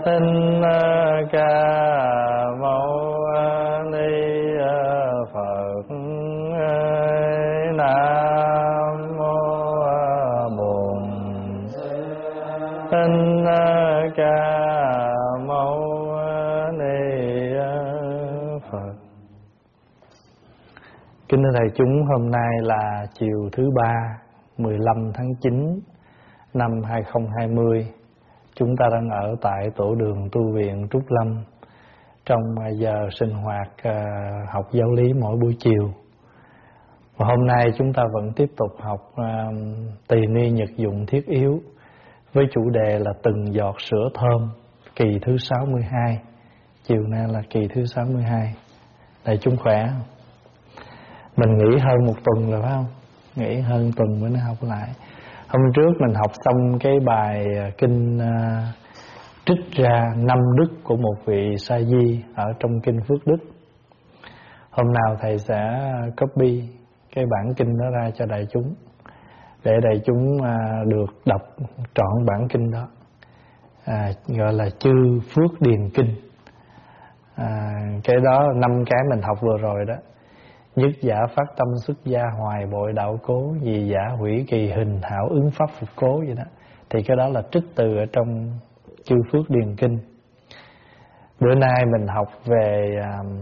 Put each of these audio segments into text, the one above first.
Thích Ca Mâu Ni Phật. Nam mô Bổn Thích Ca Mâu Ni Phật. Kính thưa thầy chúng, hôm nay là chiều thứ Ba, 15 tháng 9 năm 2020. Chúng ta đang ở tại tổ đường tu viện Trúc Lâm trong giờ sinh hoạt học giáo lý mỗi buổi chiều. Và hôm nay chúng ta vẫn tiếp tục học tỳ ni nhật dụng thiết yếu với chủ đề là từng giọt sữa thơm, kỳ thứ 62. Chiều nay là kỳ thứ 62. Thầy chúng khỏe không? Mình nghỉ hơn một tuần rồi phải không? Nghỉ hơn tuần mới học lại. Hôm trước mình học xong cái bài kinh trích ra 5 đức của một vị sa di ở trong kinh Phước Đức. Hôm nào thầy sẽ copy cái bản kinh đó ra cho đại chúng, để đại chúng được đọc trọn bản kinh đó, gọi là chư Phước Điền Kinh. Cái đó 5 cái mình học vừa rồi đó. Nhất giả phát tâm xuất gia, hoài bội đạo cố, vì giả hủy kỳ hình, hảo ứng pháp phục cố vậy đó. Thì cái đó là trích từ ở trong chư Phước Điền Kinh. Bữa nay mình học về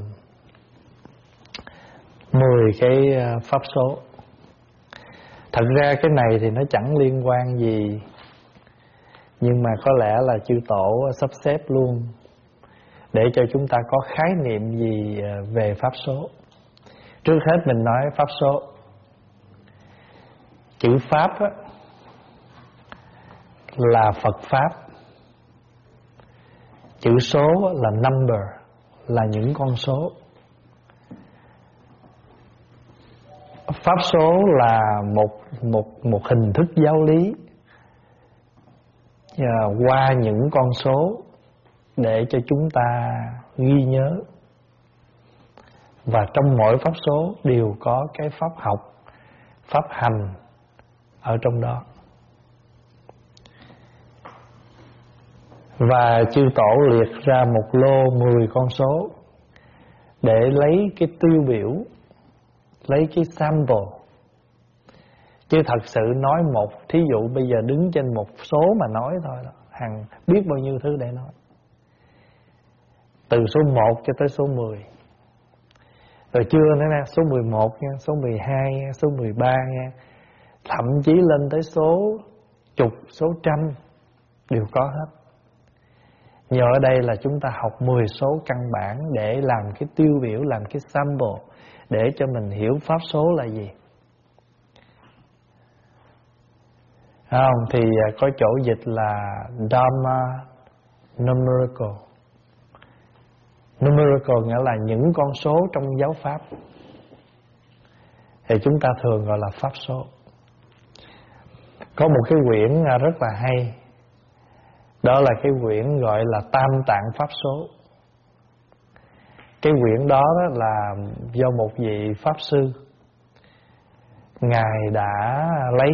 10 cái pháp số. Thật ra cái này thì nó chẳng liên quan gì, nhưng mà có lẽ là chư tổ sắp xếp luôn để cho chúng ta có khái niệm gì về pháp số. Trước hết mình nói pháp số. Chữ pháp á, là Phật pháp. Chữ số là number, là những con số. Pháp số là một hình thức giáo lý qua những con số để cho chúng ta ghi nhớ. Và trong mỗi pháp số đều có cái pháp học, pháp hành ở trong đó. Và chư tổ liệt ra một lô 10 con số để lấy cái tiêu biểu, lấy cái sample. Chứ thật sự nói một, thí dụ bây giờ đứng trên một số mà nói thôi đó, hàng biết bao nhiêu thứ để nói. Từ số 1 cho tới số 10. Rồi chưa nữa nè, số 11 nha, số 12 nha, số 13 nha, thậm chí lên tới số chục, số trăm đều có hết. Nhờ ở đây là chúng ta học 10 số căn bản để làm cái tiêu biểu, làm cái sample để cho mình hiểu pháp số là gì. Không, thì có chỗ dịch là Dharma numerical. Numerical nghĩa là những con số trong giáo pháp, thì chúng ta thường gọi là pháp số. Có một cái quyển rất là hay, đó là cái quyển gọi là Tam Tạng Pháp Số. Cái quyển đó là do một vị pháp sư, Ngài đã lấy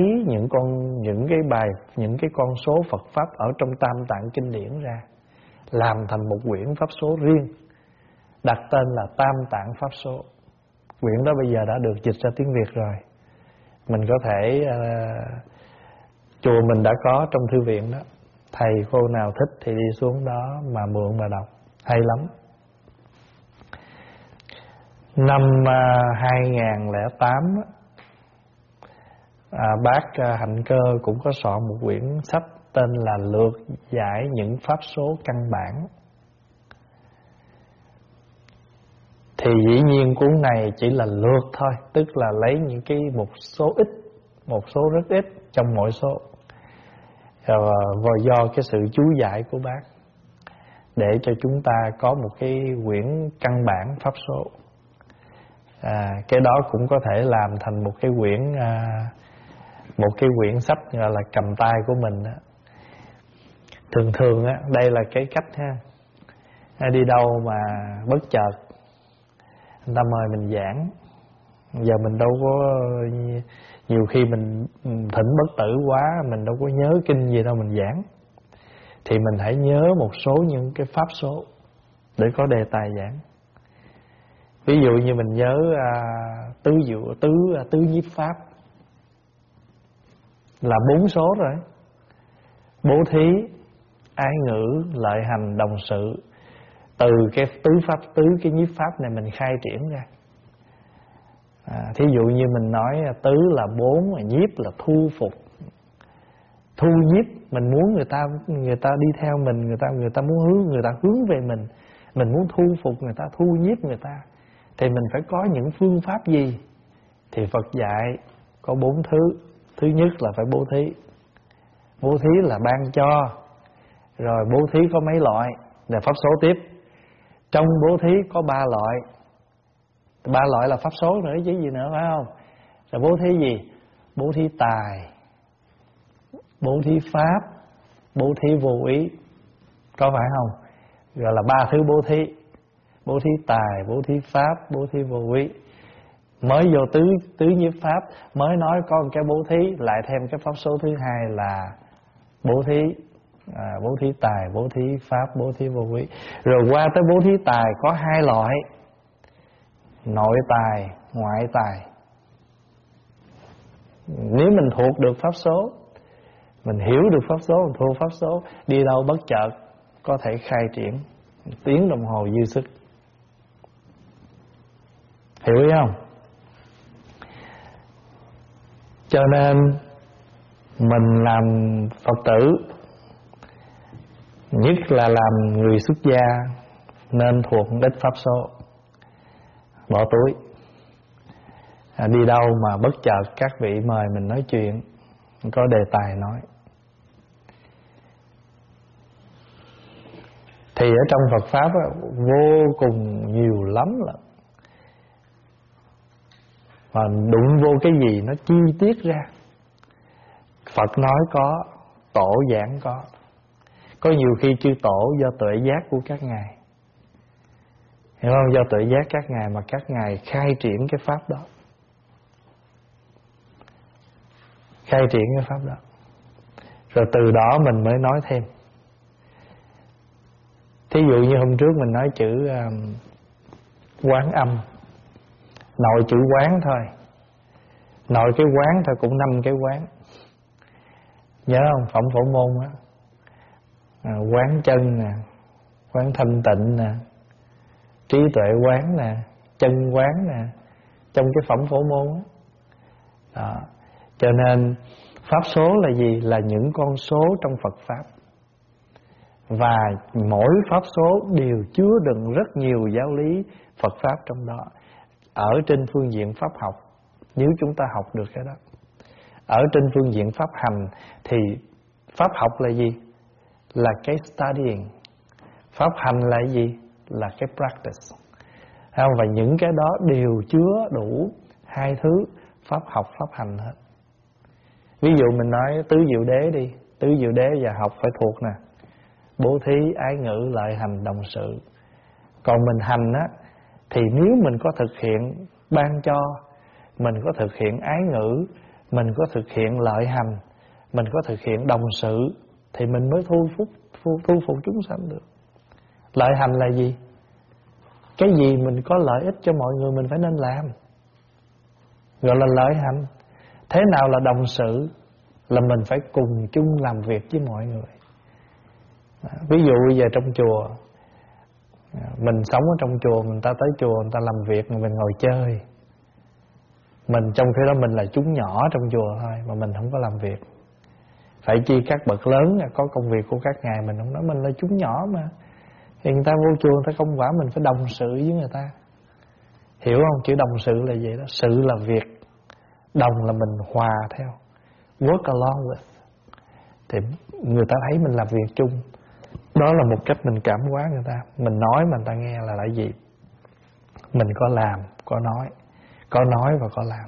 những cái con số Phật pháp ở trong Tam Tạng kinh điển ra, làm thành một quyển pháp số riêng, đặt tên là Tam Tạng Pháp Số. Quyển đó bây giờ đã được dịch ra tiếng Việt rồi. Mình có thể chùa mình đã có trong thư viện đó. Thầy cô nào thích thì đi xuống đó mà mượn mà đọc, hay lắm. Năm 2008 bác Hạnh Cơ cũng có soạn một quyển sách tên là Lược giải những pháp số căn bản. Thì dĩ nhiên cuốn này chỉ là lược thôi, tức là lấy những cái một số ít, một số rất ít trong mỗi số, và do cái sự chú giải của bác để cho chúng ta có một cái quyển căn bản pháp số. Cái đó cũng có thể làm thành một cái quyển sách gọi là cầm tay của mình đó. Thường đây là cái cách ha. Đi đâu mà bất chợt người ta mời mình giảng, giờ mình đâu có, nhiều khi mình thỉnh bất tử quá, mình đâu có nhớ kinh gì đâu mình giảng. thì mình hãy nhớ một số những cái pháp số để có đề tài giảng. Ví dụ như mình nhớ tứ nhiếp pháp là 4 số rồi. Bố thí, ái ngữ, lợi hành, đồng sự. Từ cái tứ cái nhiếp pháp này mình khai triển ra. Thí dụ như mình nói tứ là 4, nhiếp là thu phục. Thu nhiếp, mình muốn người ta đi theo mình, người ta muốn người ta hướng về mình muốn thu phục người ta, thu nhiếp người ta, thì mình phải có những phương pháp gì? Thì Phật dạy có 4 thứ. Thứ nhất là phải bố thí. Bố thí là ban cho. Rồi bố thí có mấy loại? Là pháp số tiếp. Trong bố thí có 3 loại. 3 loại là pháp số nữa chứ gì nữa, phải không? Rồi bố thí gì? Bố thí tài, bố thí pháp, bố thí vô ý. Có phải không? Gọi là 3 thứ bố thí. Bố thí tài, bố thí pháp, bố thí vô ý. Mới vô tứ nhiếp pháp, mới nói có một cái bố thí, lại thêm cái pháp số thứ hai là bố thí. Bố thí tài, bố thí pháp, bố thí vô ý. Rồi qua tới bố thí tài có 2 loại: nội tài, ngoại tài. Nếu mình thuộc được pháp số, mình hiểu được pháp số, mình thuộc pháp số, đi đâu bất chợt có thể khai triển tiếng đồng hồ dư sức. Hiểu ý không? Cho nên mình làm Phật tử, nhất là làm người xuất gia, nên thuộc ít pháp số. Bỏ túi. Đi đâu mà bất chợt các vị mời mình nói chuyện, có đề tài nói. Thì ở trong Phật Pháp vô cùng nhiều lắm lắm. Và đụng vô cái gì nó chi tiết ra. Phật nói có, tổ giảng có. Có nhiều khi chư tổ do tuệ giác của các ngài, hiểu không? Do tuệ giác các ngài mà các ngài khai triển cái pháp đó. Khai triển cái pháp đó. Rồi từ đó mình mới nói thêm. Thí dụ như hôm trước mình nói chữ quán âm. Nội chữ quán thôi. Nội cái quán thôi cũng 5 cái quán. Nhớ không? Phẩm Phổ Môn á. Quán chân nè, quán thanh tịnh nè, trí tuệ quán nè, chân quán nè, trong cái Phẩm Phổ Môn á. Đó. Cho nên pháp số là gì? Là những con số trong Phật Pháp. Và mỗi pháp số đều chứa đựng rất nhiều giáo lý Phật Pháp trong đó. Ở trên phương diện pháp học, nếu chúng ta học được cái đó. Ở trên phương diện pháp hành thì pháp học là gì? Là cái studying. Pháp hành là gì? Là cái practice. Và những cái đó đều chứa đủ 2 thứ pháp học, pháp hành hết. Ví dụ mình nói tứ diệu đế đi. Tứ diệu đế và học phải thuộc nè. Bố thí, ái ngữ, lợi hành, đồng sự. Còn mình hành á, thì nếu mình có thực hiện ban cho, mình có thực hiện ái ngữ, mình có thực hiện lợi hành, mình có thực hiện đồng sự, thì mình mới thu phục chúng sanh được. Lợi hành là gì? Cái gì mình có lợi ích cho mọi người mình phải nên làm, gọi là lợi hành. Thế nào là đồng sự? Là mình phải cùng chung làm việc với mọi người. Ví dụ bây giờ trong chùa, mình sống ở trong chùa, người ta tới chùa người ta làm việc, mình ngồi chơi. Mình trong khi đó mình là chúng nhỏ trong chùa thôi, mà mình không có làm việc. Phải chi các bậc lớn có công việc của các ngài, mình không nói mình là chúng nhỏ mà. Thì người ta vô chùa, người ta công quả, mình phải đồng sự với người ta. Hiểu không? Chữ đồng sự là gì đó? Sự là việc, đồng là mình hòa theo, work along with. Thì người ta thấy mình làm việc chung. Đó là một cách mình cảm hóa người ta. Mình nói mà người ta nghe là gì? Mình có làm, có nói và có làm.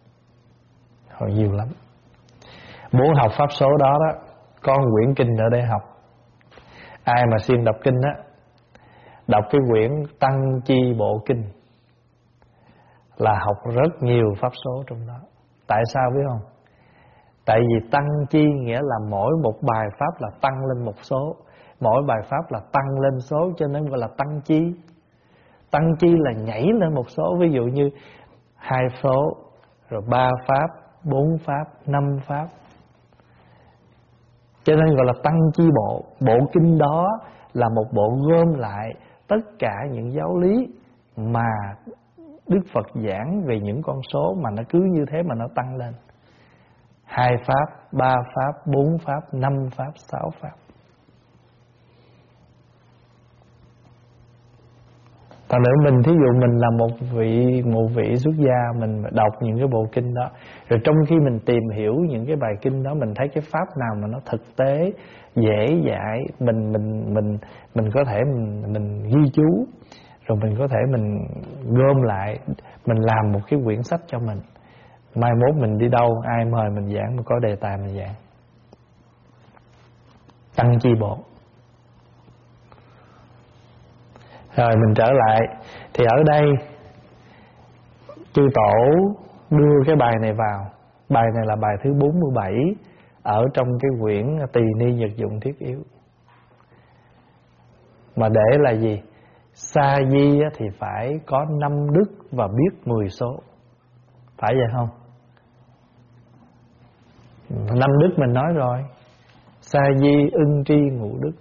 Hồi nhiều lắm. Muốn học pháp số đó đó, có một quyển kinh ở đây học. Ai mà siêng đọc kinh á, đọc cái quyển Tăng Chi Bộ Kinh là học rất nhiều pháp số trong đó. Tại sao biết không? Tại vì tăng chi nghĩa là mỗi một bài pháp là tăng lên một số. Mỗi bài pháp là tăng lên số, cho nên gọi là tăng chi. Tăng chi là nhảy lên một số. Ví dụ như 2 số, rồi 3 pháp, 4 pháp, 5 pháp. Cho nên gọi là tăng chi bộ. Bộ kinh đó là một bộ gom lại tất cả những giáo lý mà Đức Phật giảng về những con số, mà nó cứ như thế mà nó tăng lên. 2 pháp, 3 pháp, 4 pháp, 5 pháp, 6 pháp. Còn nữa mình, thí dụ mình là một vị xuất gia, mình đọc những cái bộ kinh đó, rồi trong khi mình tìm hiểu những cái bài kinh đó, mình thấy cái pháp nào mà nó thực tế, dễ dạy, mình có thể mình ghi chú, rồi mình có thể mình gom lại, mình làm một cái quyển sách cho mình. Mai mốt mình đi đâu, ai mời mình giảng, mình có đề tài mình giảng. Tăng chi bộ. Rồi mình trở lại. Thì ở đây chư tổ đưa cái bài này vào. Bài này là bài thứ 47 ở trong cái quyển Tỳ Ni Nhật Dụng Thiết Yếu. Mà để là gì? Sa di thì phải có 5 đức và biết 10 số. Phải vậy không? 5 đức mình nói rồi. Sa di, ưng tri, ngũ đức.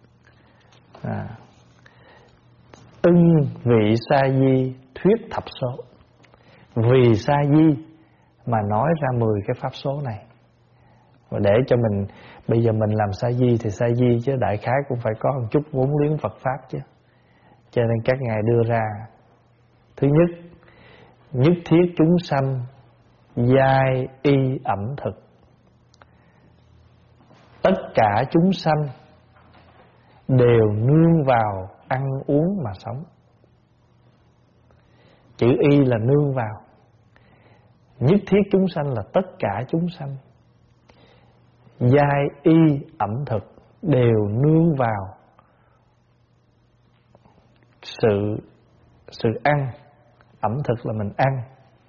Ưng vị sa di thuyết thập số. Vì sa di mà nói ra 10 cái pháp số này. Và để cho mình, bây giờ mình làm sa di thì sa di chứ đại khái cũng phải có một chút vốn liếng Phật pháp chứ. Cho nên các ngài đưa ra: thứ nhất, nhất thiết chúng sanh giai y ẩm thực. Tất cả chúng sanh đều nương vào ăn uống mà sống. Chữ y là nương vào. Nhất thiết chúng sanh là tất cả chúng sanh. Giai y ẩm thực, đều nương vào sự ăn. Ẩm thực là mình ăn.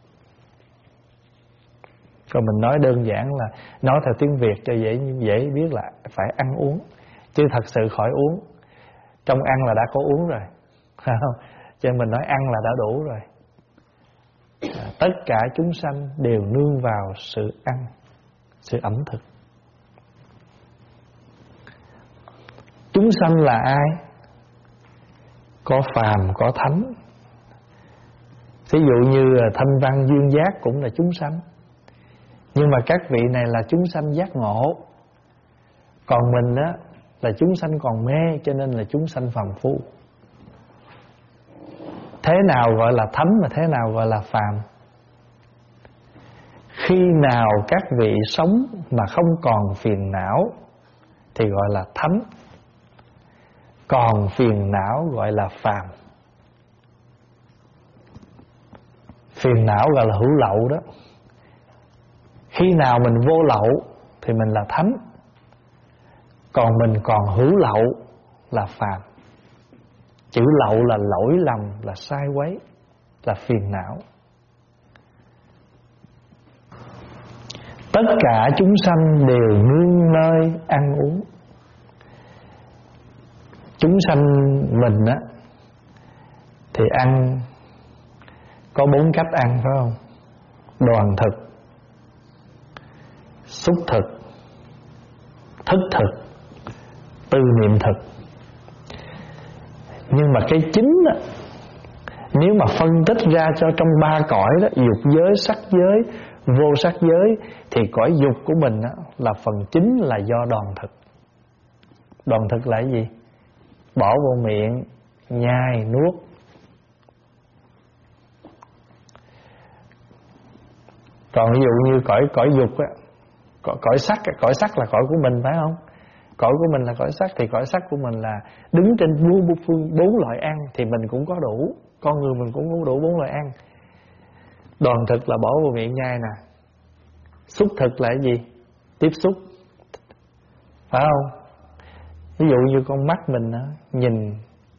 Còn mình nói đơn giản là, nói theo tiếng Việt cho dễ biết là phải ăn uống. Chứ thật sự khỏi uống. Trong ăn là đã có uống rồi, phải không? Cho nên mình nói ăn là đã đủ rồi. Tất cả chúng sanh đều nương vào sự ăn, sự ẩm thực. Chúng sanh là ai? Có phàm, có thánh. Ví dụ như thanh văn duyên giác cũng là chúng sanh. Nhưng mà các vị này là chúng sanh giác ngộ. Còn mình á là chúng sanh còn mê, cho nên là chúng sanh phàm phu. Thế nào gọi là thánh mà thế nào gọi là phàm? Khi nào các vị sống mà không còn phiền não thì gọi là thánh. Còn phiền não gọi là phàm. Phiền não gọi là hữu lậu đó. Khi nào mình vô lậu thì mình là thánh. Còn mình còn hữu lậu là phàm. Chữ lậu là lỗi lầm, là sai quấy, là phiền não. Tất cả chúng sanh đều nương nơi ăn uống. Chúng sanh mình á thì ăn có 4 cách ăn, phải không? Đoàn thực, xúc thực, thức thực, tư niệm thực. Nhưng mà cái chính á, nếu mà phân tích ra cho trong 3 cõi đó, dục giới, sắc giới, vô sắc giới, thì cõi dục của mình á, là phần chính là do đoàn thực. Đoàn thực là cái gì? Bỏ vô miệng, nhai, nuốt. Còn ví dụ như cõi dục á, cõi sắc là cõi của mình, phải không? Cõi của mình là cõi sắc, thì cõi sắc của mình là đứng trên 4 loại ăn, thì mình cũng có đủ. Con người mình cũng có đủ 4 loại ăn. Đoàn thực là bỏ vô miệng nhai nè. Xúc thực là cái gì? Tiếp xúc, phải không? Ví dụ như con mắt mình đó, nhìn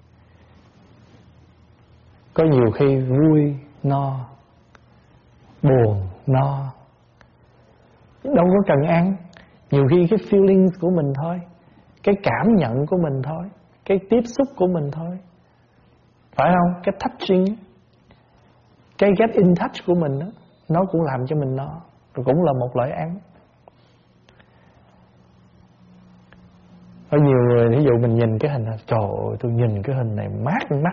có nhiều khi vui no, buồn no, đâu có cần ăn. Nhiều khi cái feelings của mình thôi. cái cảm nhận của mình thôi, cái tiếp xúc của mình thôi, phải không? Cái touching, cái get in touch của mình đó, nó cũng làm cho mình no, rồi cũng là một loại ăn. Có nhiều người ví dụ mình nhìn cái hình này, trời ơi tôi nhìn cái hình này mát mắt,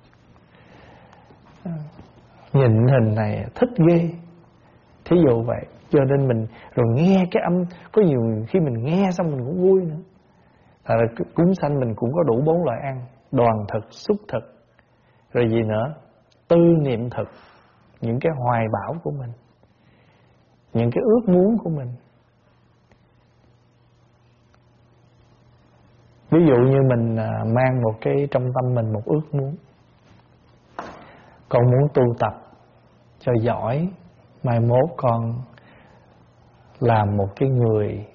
nhìn hình này thích ghê, thí dụ vậy. Cho nên mình rồi nghe cái âm, có nhiều khi mình nghe xong mình cũng vui nữa. Thật ra cúng sanh mình cũng có đủ 4 loại ăn: đoàn thực, xúc thực, rồi gì nữa, tư niệm thực, những cái hoài bão của mình, những cái ước muốn của mình. Ví dụ như mình mang một cái trong tâm mình một ước muốn, con muốn tu tập cho giỏi, mai mốt con làm một cái người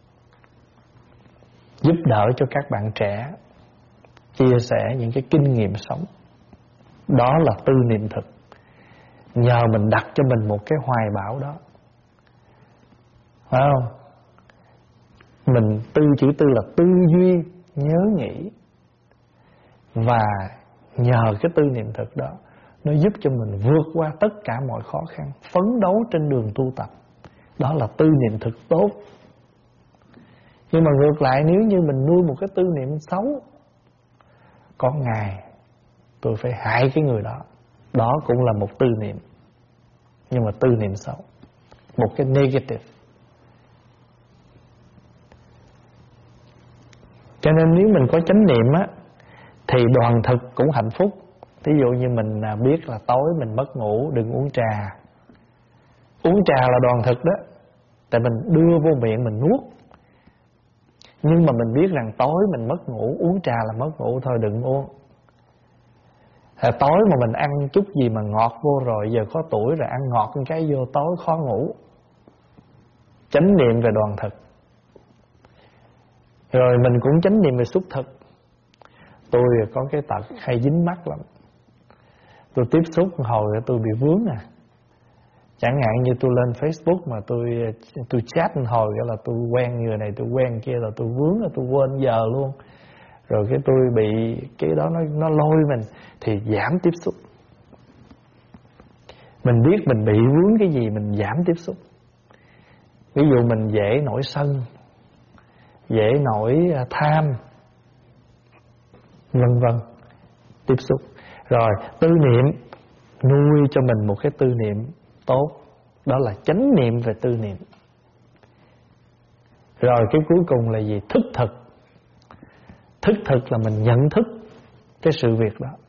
giúp đỡ cho các bạn trẻ, chia sẻ những cái kinh nghiệm sống. Đó là tư niệm thực. Nhờ mình đặt cho mình một cái hoài bão đó, phải không? Mình chữ tư là tư duy, nhớ nghĩ. Và nhờ cái tư niệm thực đó, nó giúp cho mình vượt qua tất cả mọi khó khăn, phấn đấu trên đường tu tập. Đó là tư niệm thực tốt. Nhưng mà ngược lại, nếu như mình nuôi một cái tư niệm xấu, có ngày tôi phải hại cái người đó, đó cũng là một tư niệm, nhưng mà tư niệm xấu, một cái negative. Cho nên nếu mình có chánh niệm á, thì đoàn thực cũng hạnh phúc. Ví dụ như mình biết là tối mình mất ngủ, đừng uống trà. Uống trà là đoàn thực đó, tại mình đưa vô miệng mình nuốt. Nhưng mà mình biết rằng tối mình mất ngủ, uống trà là mất ngủ, thôi đừng uống. Tối mà mình ăn chút gì mà ngọt vô rồi, giờ có tuổi rồi ăn ngọt một cái vô tối khó ngủ. Chánh niệm về đoàn thực. Rồi mình cũng chánh niệm về xúc thực. Tôi có cái tật hay dính mắt lắm. Tôi tiếp xúc hồi tôi bị vướng à. Chẳng hạn như tôi lên Facebook mà tôi chat hồi là tôi quen người này, tôi quen kia, là tôi vướng, là tôi quên giờ luôn. Rồi cái tôi bị cái đó nó lôi mình, thì giảm tiếp xúc. Mình biết mình bị vướng cái gì, mình giảm tiếp xúc. Ví dụ mình dễ nổi sân, dễ nổi tham, vân vân, tiếp xúc. Rồi tư niệm, nuôi cho mình một cái tư niệm tốt, đó là chánh niệm về tư niệm. Rồi cái cuối cùng là gì? Thức thực. Thức thực là mình nhận thức cái sự việc đó.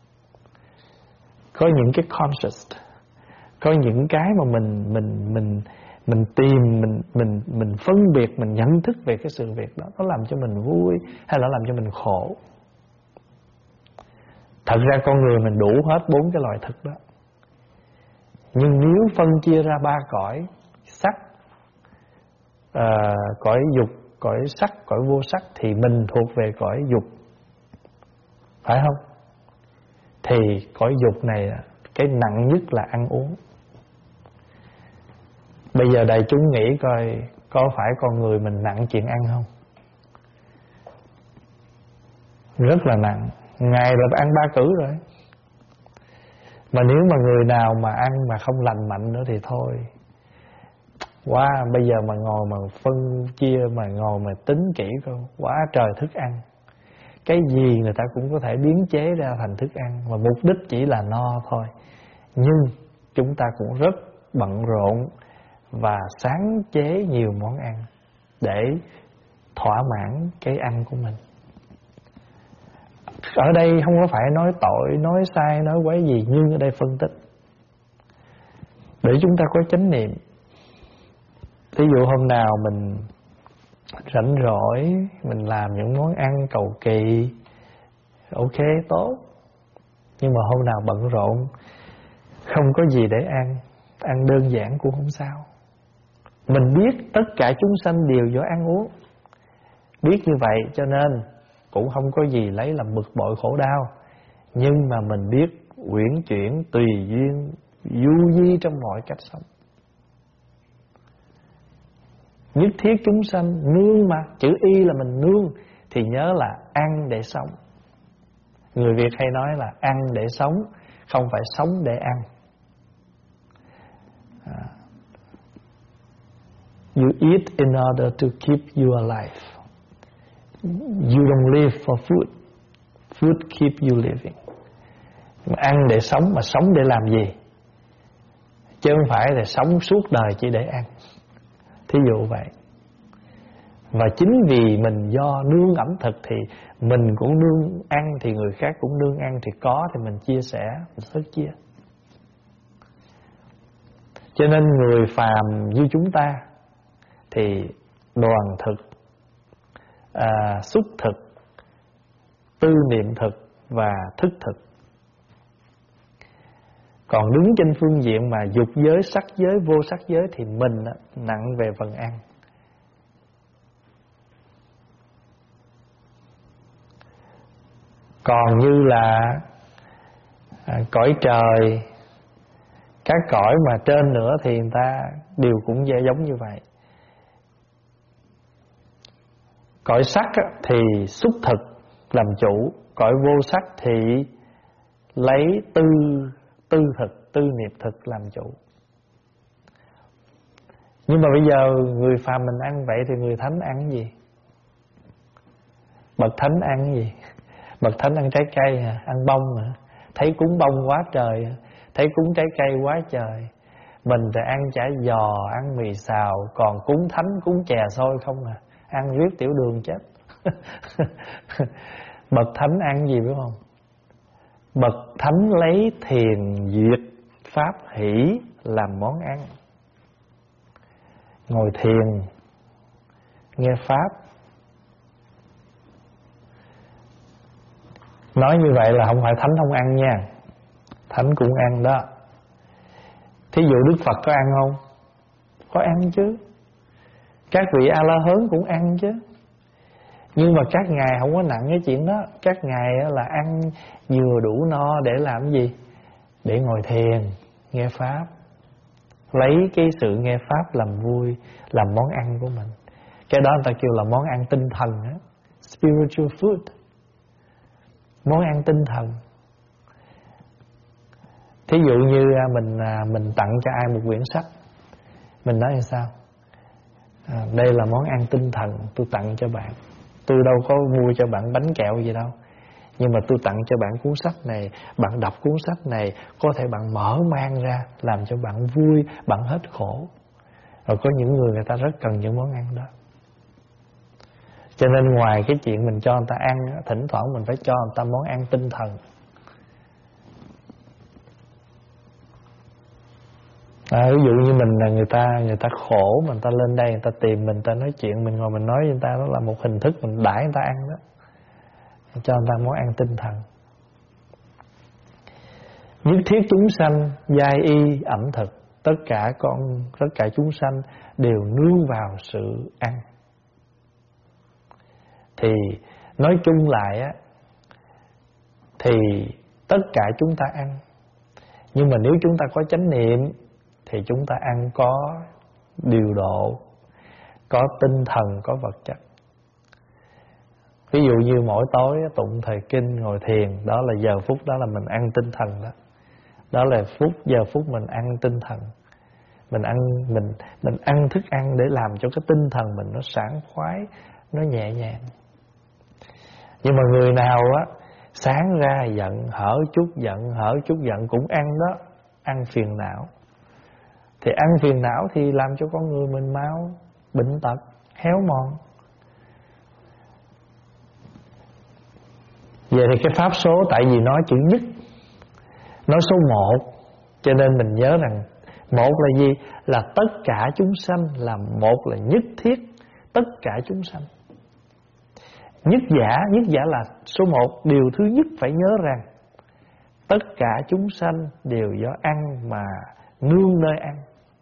Có những cái conscious, có những cái mà mình tìm, mình phân biệt, mình nhận thức về cái sự việc đó, nó làm cho mình vui hay là làm cho mình khổ. Thật ra con người mình đủ hết 4 cái loại thực đó. Nhưng nếu phân chia ra 3 cõi: sắc, cõi dục, cõi sắc, cõi vô sắc, thì mình thuộc về cõi dục, phải không? Thì cõi dục này cái nặng nhất là ăn uống. Bây giờ đại chúng nghĩ coi, có phải con người mình nặng chuyện ăn không? Rất là nặng. Ngày rồi ăn 3 cữ rồi. Mà nếu mà người nào mà ăn mà không lành mạnh nữa thì thôi. Quá, bây giờ mà ngồi mà phân chia, mà ngồi mà tính kỹ coi, quá trời thức ăn. Cái gì người ta cũng có thể biến chế ra thành thức ăn, mà mục đích chỉ là no thôi. Nhưng chúng ta cũng rất bận rộn và sáng chế nhiều món ăn để thỏa mãn cái ăn của mình. Ở đây không có phải nói tội, nói sai, nói quấy gì, nhưng ở đây phân tích để chúng ta có chánh niệm. Ví dụ hôm nào mình rảnh rỗi, mình làm những món ăn cầu kỳ, ok, tốt. Nhưng mà hôm nào bận rộn, không có gì để ăn đơn giản cũng không sao. Mình biết tất cả chúng sanh đều do ăn uống, biết như vậy cho nên cũng không có gì lấy làm bực bội khổ đau. Nhưng mà mình biết uyển chuyển, tùy duyên, du di trong mọi cách sống. Nhất thiết chúng sanh nương mà, chữ y là mình nương. thì nhớ là ăn để sống. Người Việt hay nói là ăn để sống, không phải sống để ăn. You eat in order to keep you alive. You don't live for food. Food keep you living. Mà ăn để sống, mà sống để làm gì? Chứ không phải là sống suốt đời chỉ để ăn. Thí dụ vậy. Và chính vì mình do nương ẩm thực thì mình cũng nương ăn, thì người khác cũng nương ăn, thì có thì mình chia sẻ, mình thức chia. Cho nên người phàm như chúng ta thì đoàn thực, xúc thực, tư niệm thực và thức thực. Còn đứng trên phương diện mà dục giới, sắc giới, vô sắc giới thì mình nặng về phần ăn. Còn như là cõi trời, các cõi mà trên nữa thì người ta đều cũng giống như vậy. Cõi sắc thì xúc thực làm chủ, cõi vô sắc thì lấy tư thực, tư niệm thực làm chủ. Nhưng mà bây giờ người phàm mình ăn vậy thì người thánh ăn gì? Bậc thánh ăn gì? Bậc thánh ăn trái cây hả? Ăn bông hả? Thấy cúng bông quá trời, thấy cúng trái cây quá trời. Mình thì ăn chả giò, ăn mì xào, còn cúng thánh, cúng chè xôi không à. Ăn riết tiểu đường chết. Bậc thánh ăn gì biết không? Bậc thánh lấy thiền duyệt pháp hỷ làm món ăn. Ngồi thiền, nghe pháp. Nói như vậy là không phải thánh không ăn nha. Thánh cũng ăn đó. Thí dụ Đức Phật có ăn không? Có ăn chứ. Các vị A-la-hớn cũng ăn chứ. Nhưng mà các ngài không có nặng cái chuyện đó. Các ngài là ăn vừa đủ no để làm gì? Để ngồi thiền, nghe pháp. Lấy cái sự nghe pháp làm vui, làm món ăn của mình. Cái đó người ta kêu là món ăn tinh thần á. Spiritual food. Món ăn tinh thần. Thí dụ như mình tặng cho ai một quyển sách, mình nói như sao? Đây là món ăn tinh thần tôi tặng cho bạn. Tôi đâu có mua cho bạn bánh kẹo gì đâu, nhưng mà tôi tặng cho bạn cuốn sách này. Bạn đọc cuốn sách này, có thể bạn mở mang ra, làm cho bạn vui, bạn hết khổ. Rồi có những người ta rất cần những món ăn đó. Cho nên ngoài cái chuyện mình cho người ta ăn, thỉnh thoảng mình phải cho người ta món ăn tinh thần. Ví dụ như mình là người ta khổ, mà người ta lên đây, người ta tìm mình, người ta nói chuyện, mình ngồi mình nói với người ta, đó là một hình thức mình đãi người ta ăn đó. Cho người ta món ăn tinh thần. Nhất thiết chúng sanh giai y ẩm thực. Tất cả chúng sanh đều nương vào sự ăn. Thì nói chung lại á, thì tất cả chúng ta ăn. Nhưng mà nếu chúng ta có chánh niệm thì chúng ta ăn có điều độ, có tinh thần, có vật chất. Ví dụ như mỗi tối tụng thời kinh, ngồi thiền, đó là giờ phút đó là mình ăn tinh thần đó. Đó là giờ phút mình ăn tinh thần. Mình ăn thức ăn để làm cho cái tinh thần mình nó sảng khoái, nó nhẹ nhàng. Nhưng mà người nào á sáng ra giận, hở chút giận cũng ăn đó, ăn phiền não. Thì ăn phiền não thì làm cho con người mình mau bệnh tật, héo mòn. Vậy thì cái pháp số, tại vì nói chữ nhất, nói số 1, cho nên mình nhớ rằng một là gì? Là tất cả chúng sanh, là một là nhất thiết tất cả chúng sanh. Nhất giả là số 1. Điều thứ nhất phải nhớ rằng tất cả chúng sanh đều do ăn mà nương nơi ăn.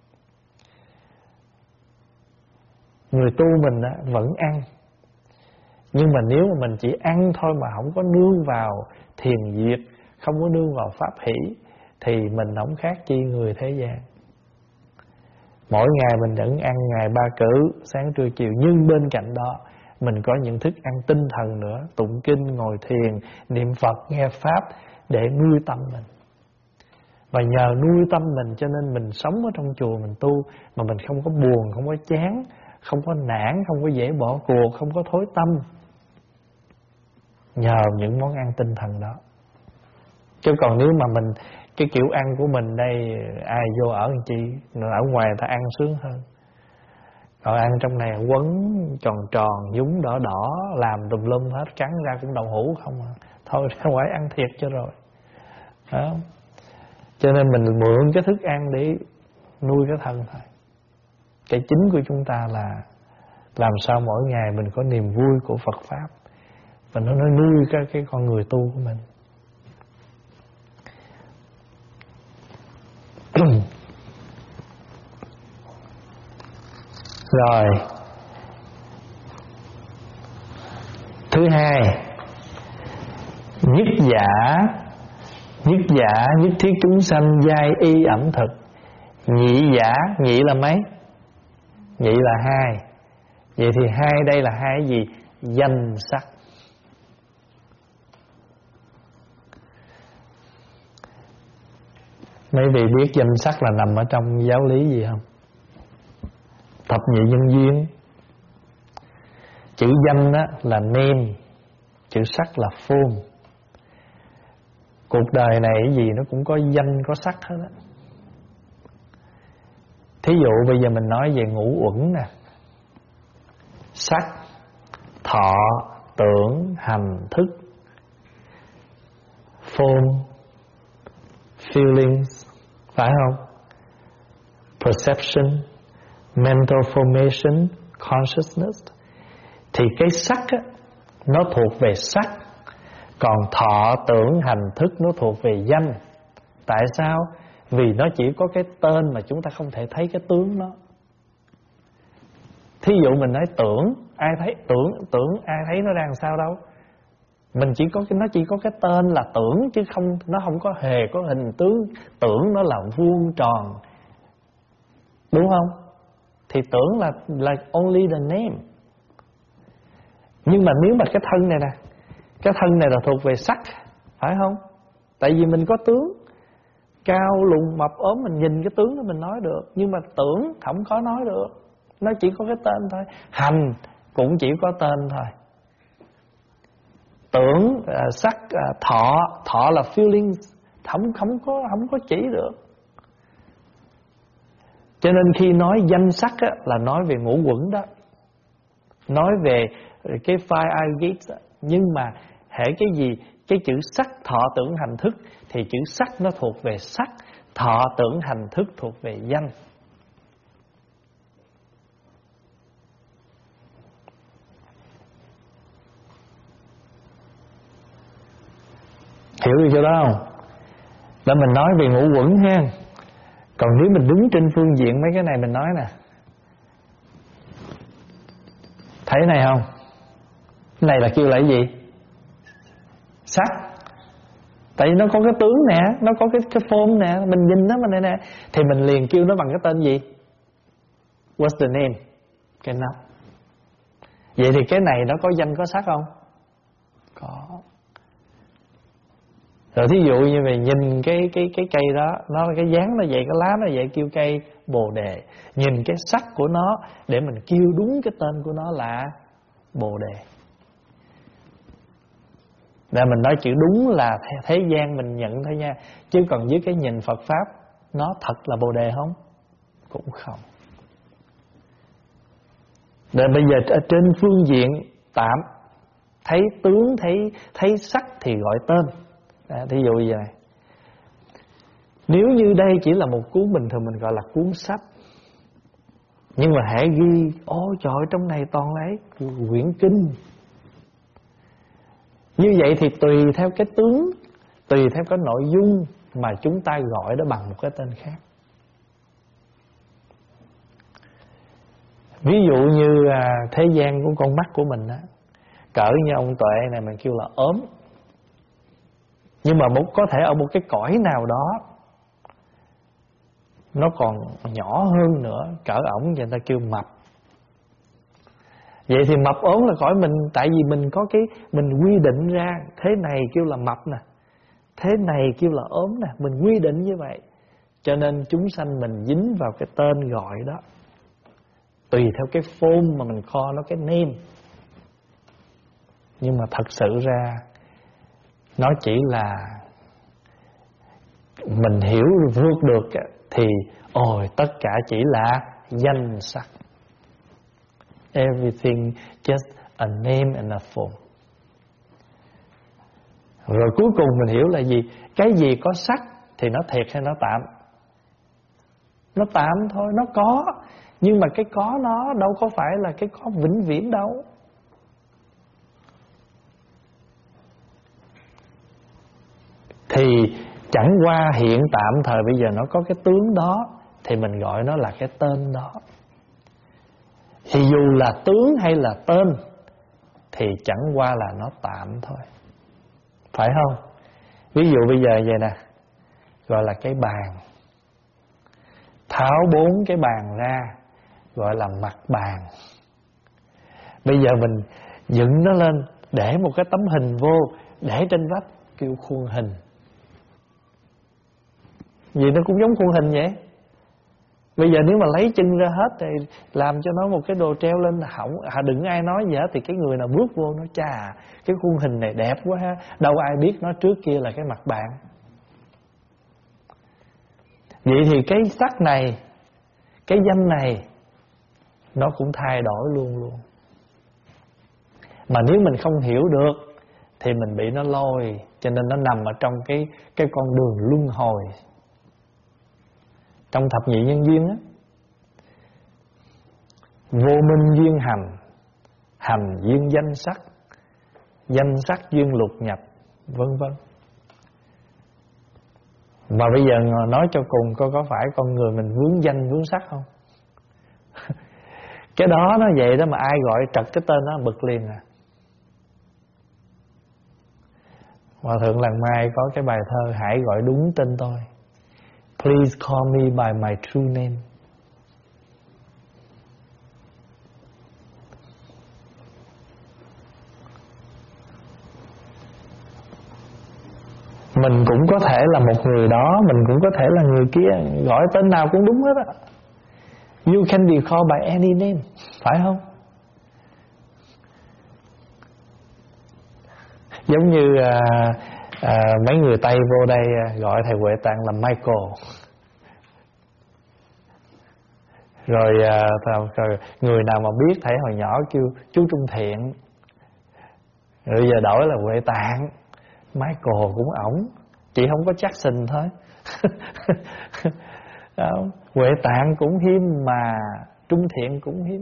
Người tu mình vẫn ăn, nhưng mà nếu mà mình chỉ ăn thôi mà không có nương vào thiền diệt, không có nương vào pháp hỷ, thì mình không khác chi người thế gian. Mỗi ngày mình vẫn ăn ngày 3 cữ, sáng trưa chiều, nhưng bên cạnh đó mình có những thức ăn tinh thần nữa, tụng kinh, ngồi thiền, niệm Phật, nghe Pháp để nuôi tâm mình. Và nhờ nuôi tâm mình cho nên mình sống ở trong chùa mình tu mà mình không có buồn, không có chán, không có nản, không có dễ bỏ cuộc, không có thối tâm. Nhờ những món ăn tinh thần đó. Chứ còn nếu mà mình, cái kiểu ăn của mình đây, ai vô ở làm chi, ở ngoài ta ăn sướng hơn. Còn ăn trong này quấn tròn tròn, nhúng đỏ đỏ, làm tùm lum hết, cắn ra cũng đậu hũ không à. Thôi ra ngoài ăn thiệt cho rồi đó. Cho nên mình mượn cái thức ăn để nuôi cái thân thôi. Cái chính của chúng ta là làm sao mỗi ngày mình có niềm vui của Phật Pháp, và nó nuôi cái con người tu của mình. Rồi, thứ hai, nhất thiết chúng sanh giai y ẩm thực. Nhị giả, nhị là mấy? Nhị là hai. Vậy thì hai đây là hai cái gì? Danh sắc. Mấy vị biết danh sắc là nằm ở trong giáo lý gì không? Thập nhị nhân duyên. Chữ danh đó là name, chữ sắc là form. Cuộc đời này cái gì nó cũng có danh có sắc hết á. Thí dụ bây giờ mình nói về ngũ uẩn nè: sắc, thọ, tưởng, hành, thức. Form, feelings, phải không? Perception, mental formation, consciousness. Thì cái sắc á, nó thuộc về sắc. Còn thọ, tưởng, hành, thức nó thuộc về danh. Tại sao? Vì nó chỉ có cái tên mà chúng ta không thể thấy cái tướng nó. Thí dụ mình nói tưởng, ai thấy tưởng ai thấy nó đang sao đâu. Mình chỉ có nó chỉ có cái tên là tưởng, chứ nó không có hề có hình tướng. Tưởng nó là vuông tròn, đúng không? Thì tưởng là only the name. Nhưng mà nếu mà cái thân này nè, cái thân này là thuộc về sắc, phải không? Tại vì mình có tướng, cao lùn mập ốm, mình nhìn cái tướng đó mình nói được. Nhưng mà tưởng không có nói được, nó chỉ có cái tên thôi. Hành cũng chỉ có tên thôi. Tưởng, sắc, thọ là feelings, không có chỉ được. Cho nên khi nói danh sắc á, là nói về ngũ uẩn đó, nói về cái five eye gates đó. Nhưng mà hễ cái gì, cái chữ sắc, thọ, tưởng, hành, thức, thì chữ sắc nó thuộc về sắc, thọ, tưởng, hành, thức thuộc về danh. Hiểu được chỗ đó không? Để mình nói về ngũ uẩn ha. Còn nếu mình đứng trên phương diện mấy cái này mình nói nè, thấy này không? Cái này là kêu là cái gì? Sắc. Tại vì nó có cái tướng nè, nó có cái form nè, mình nhìn nó mình nè, thì mình liền kêu nó bằng cái tên gì? What's the name? Cái nắp. Vậy thì cái này nó có danh có sắc không? Có. Rồi thí dụ như mình nhìn cái cây đó, nó cái dáng nó vậy, cái lá nó vậy, kêu cây Bồ Đề. Nhìn cái sắc của nó để mình kêu đúng cái tên của nó là Bồ Đề. Để mình nói chữ đúng là thế gian mình nhận thôi nha. Chứ còn với cái nhìn Phật Pháp, nó thật là Bồ Đề không? Cũng không. Để bây giờ ở trên phương diện tạm, thấy tướng, thấy sắc thì gọi tên. Thí dụ như vậy này. Nếu như đây chỉ là một cuốn bình thường mình gọi là cuốn sách, nhưng mà hãy ghi ôi trời ơi, trong này toàn lấy quyển kinh. Như vậy thì tùy theo cái tướng, tùy theo cái nội dung mà chúng ta gọi nó bằng một cái tên khác. Ví dụ như thế gian của con mắt của mình á, cỡ như ông Tuệ này mình kêu là ốm. Nhưng mà có thể ở một cái cõi nào đó nó còn nhỏ hơn nữa, cỡ ổng người ta kêu mập. Vậy thì mập ốm là khỏi mình. Tại vì mình có cái, mình quy định ra thế này kêu là mập nè, thế này kêu là ốm nè, mình quy định như vậy. Cho nên chúng sanh mình dính vào cái tên gọi đó, tùy theo cái form mà mình kho nó cái name. Nhưng mà thật sự ra nó chỉ là mình hiểu vượt được thì tất cả chỉ là danh sắc. Everything just a name and a form. Rồi cuối cùng mình hiểu là gì? Cái gì có sắc thì nó thiệt hay nó tạm? Nó tạm thôi, nó có. Nhưng mà cái có nó đâu có phải là cái có vĩnh viễn đâu. Thì chẳng qua hiện tạm thời bây giờ nó có cái tướng đó, thì mình gọi nó là cái tên đó. Thì dù là tướng hay là tên thì chẳng qua là nó tạm thôi, phải không? Ví dụ bây giờ vậy nè, gọi là cái bàn, tháo 4 cái bàn ra gọi là mặt bàn. Bây giờ mình dựng nó lên, để một cái tấm hình vô, để trên vách kêu khuôn hình. Vì nó cũng giống khuôn hình vậy. Bây giờ nếu mà lấy chân ra hết thì làm cho nó một cái đồ treo lên là hỏng. Đừng ai nói gì hết. Thì cái người nào bước vô nói chà, cái khuôn hình này đẹp quá ha. Đâu ai biết nó trước kia là cái mặt bạn. Vậy thì cái sắc này, cái danh này, nó cũng thay đổi luôn. Mà nếu mình không hiểu được thì mình bị nó lôi. Cho nên nó nằm ở trong cái con đường luân hồi. Trong thập nhị nhân duyên á, vô minh duyên hành, hành duyên danh sắc, danh sắc duyên lục nhập, vân vân. Mà bây giờ nói cho cùng, có phải con người mình vướng danh vướng sắc không? Cái đó nó vậy đó, mà ai gọi trật cái tên nó bực liền à. Hòa thượng Làng Mai có cái bài thơ hãy gọi đúng tên tôi. Please call me by my true name. Mình cũng có thể là một người đó, mình cũng có thể là người kia, gọi tên nào cũng đúng hết á. You can be called by any name, phải không? Giống như mấy người Tây vô đây gọi thầy Huệ Tạng là Michael. Rồi người nào mà biết thầy hồi nhỏ kêu chú Trung Thiện, rồi giờ đổi là Huệ Tạng. Michael cũng ổng, chỉ không có Jackson thôi. Huệ Tạng cũng hiếm mà Trung Thiện cũng hiếm.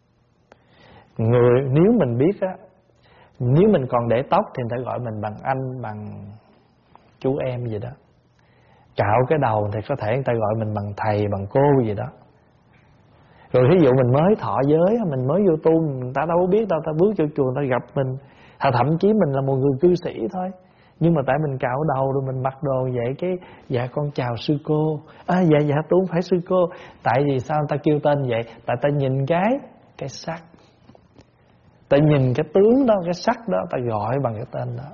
Người nếu mình biết á, nếu mình còn để tóc thì người ta gọi mình bằng anh, bằng chú em gì đó. Cạo cái đầu thì có thể người ta gọi mình bằng thầy, bằng cô gì đó. Rồi ví dụ mình mới thọ giới, mình mới vô tu, người ta đâu có biết đâu, ta bước vô chùa người ta gặp mình, thậm chí mình là một người cư sĩ thôi, nhưng mà tại mình cạo đầu rồi mình mặc đồ vậy, cái dạ con chào sư cô, dạ tôi không phải sư cô. Tại vì sao người ta kêu tên vậy? Tại ta nhìn cái sắc, ta nhìn cái tướng đó, cái sắc đó, ta gọi bằng cái tên đó.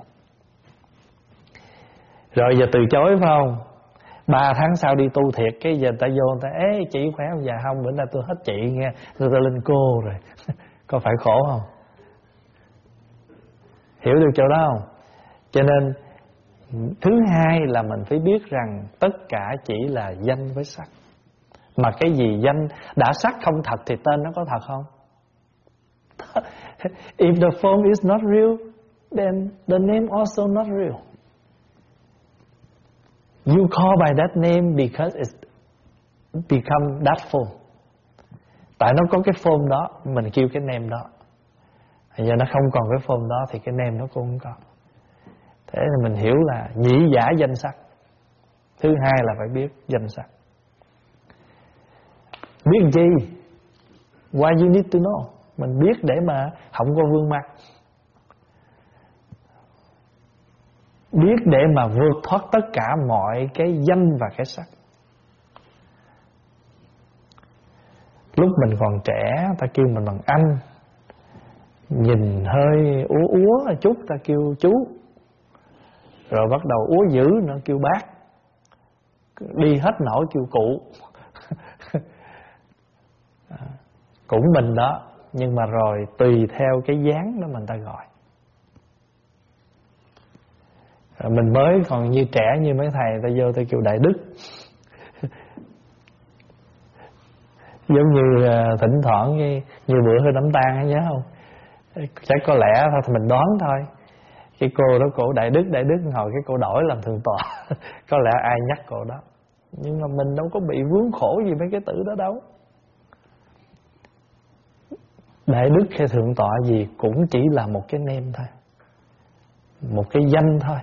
Rồi giờ từ chối phải không? 3 tháng sau đi tu thiệt, cái giờ người ta vô người ta ê chị khỏe không? Dạ không, bữa nay tôi hết chị nghe, tôi lên cô rồi. Có phải khổ không? Hiểu được chỗ đó không? Cho nên thứ hai là mình phải biết rằng tất cả chỉ là danh với sắc. Mà cái gì danh đã sắc không thật thì tên nó có thật không? If the form is not real, then the name also not real. You call by that name because it become that form. Tại nó có cái form đó, mình kêu cái name đó. Giờ nó không còn cái form đó thì cái name nó cũng không còn. Thế là mình hiểu là nhĩ giả danh sắc. Thứ hai là phải biết danh sắc. Biết gì? Why you need to know? Mình biết để mà không có vương mắc. Biết để mà vượt thoát tất cả mọi cái danh và cái sắc. Lúc mình còn trẻ, ta kêu mình bằng anh, nhìn hơi úa úa chút ta kêu chú, rồi bắt đầu úa dữ nữa kêu bác, đi hết nổi kêu cụ. Cũng mình đó, nhưng mà rồi tùy theo cái dáng đó mình ta gọi. Rồi mình mới còn như trẻ như mấy thầy ta vô ta kêu đại đức. Giống như thỉnh thoảng như bữa hơi đám tang nhớ không? Chắc có lẽ thôi thì mình đoán thôi. Cái cô đó cổ đại đức hồi cái cô đổi làm thượng tọa. Có lẽ ai nhắc cô đó. Nhưng mà mình đâu có bị vướng khổ gì mấy cái tử đó đâu. Đại đức hay thượng tọa gì cũng chỉ là một cái name thôi, một cái danh thôi.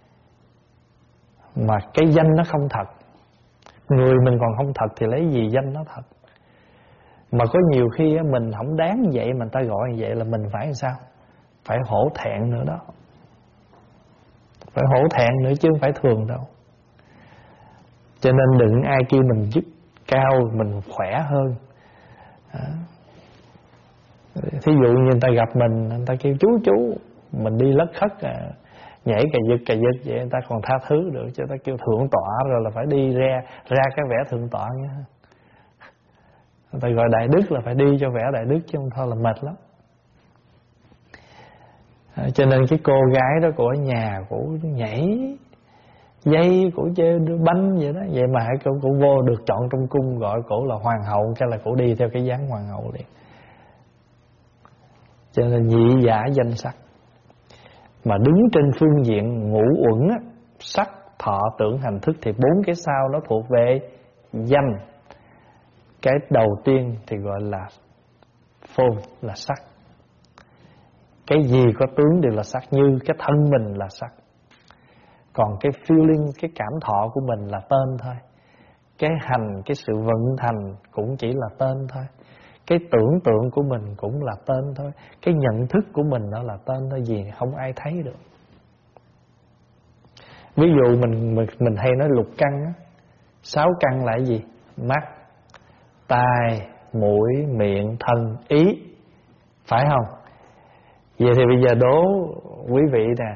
Mà cái danh nó không thật. Người mình còn không thật thì lấy gì danh nó thật. Mà có nhiều khi mình không đáng vậy mà người ta gọi như vậy là mình phải làm sao? Phải hổ thẹn nữa đó. Phải hổ thẹn nữa chứ không phải thường đâu. Cho nên đừng ai kêu mình giúp cao, mình khỏe hơn. Thí dụ như người ta gặp mình, người ta kêu chú, mình đi lất khất nhảy cà giật vậy, người ta còn tha thứ được. Chứ ta kêu thượng tọa rồi là phải đi ra cái vẻ thượng tọa nha. Người ta gọi đại đức là phải đi cho vẻ đại đức, chứ không thôi là mệt lắm. Cho nên cái cô gái đó của nhà của nhảy dây, của chơi banh vậy đó, vậy mà cổ vô được chọn trong cung, gọi cổ là hoàng hậu, cái là cổ đi theo cái dáng hoàng hậu liền. Cho nên nhị giả danh sắc. Mà đứng trên phương diện ngũ uẩn á, sắc, thọ, tưởng, hành, thức thì 4 cái sau nó thuộc về danh. Cái đầu tiên thì gọi là form, là sắc. Cái gì có tướng đều là sắc, như cái thân mình là sắc. Còn cái feeling, cái cảm thọ của mình là tên thôi. Cái hành, cái sự vận thành cũng chỉ là tên thôi. Cái tưởng tượng của mình cũng là tên thôi. Cái nhận thức của mình đó là tên thôi, gì không ai thấy được. Ví dụ mình hay nói lục căn á, 6 căn là cái gì? Mắt, tai, mũi, miệng, thân, ý. Phải không? Vậy thì bây giờ đố quý vị nè,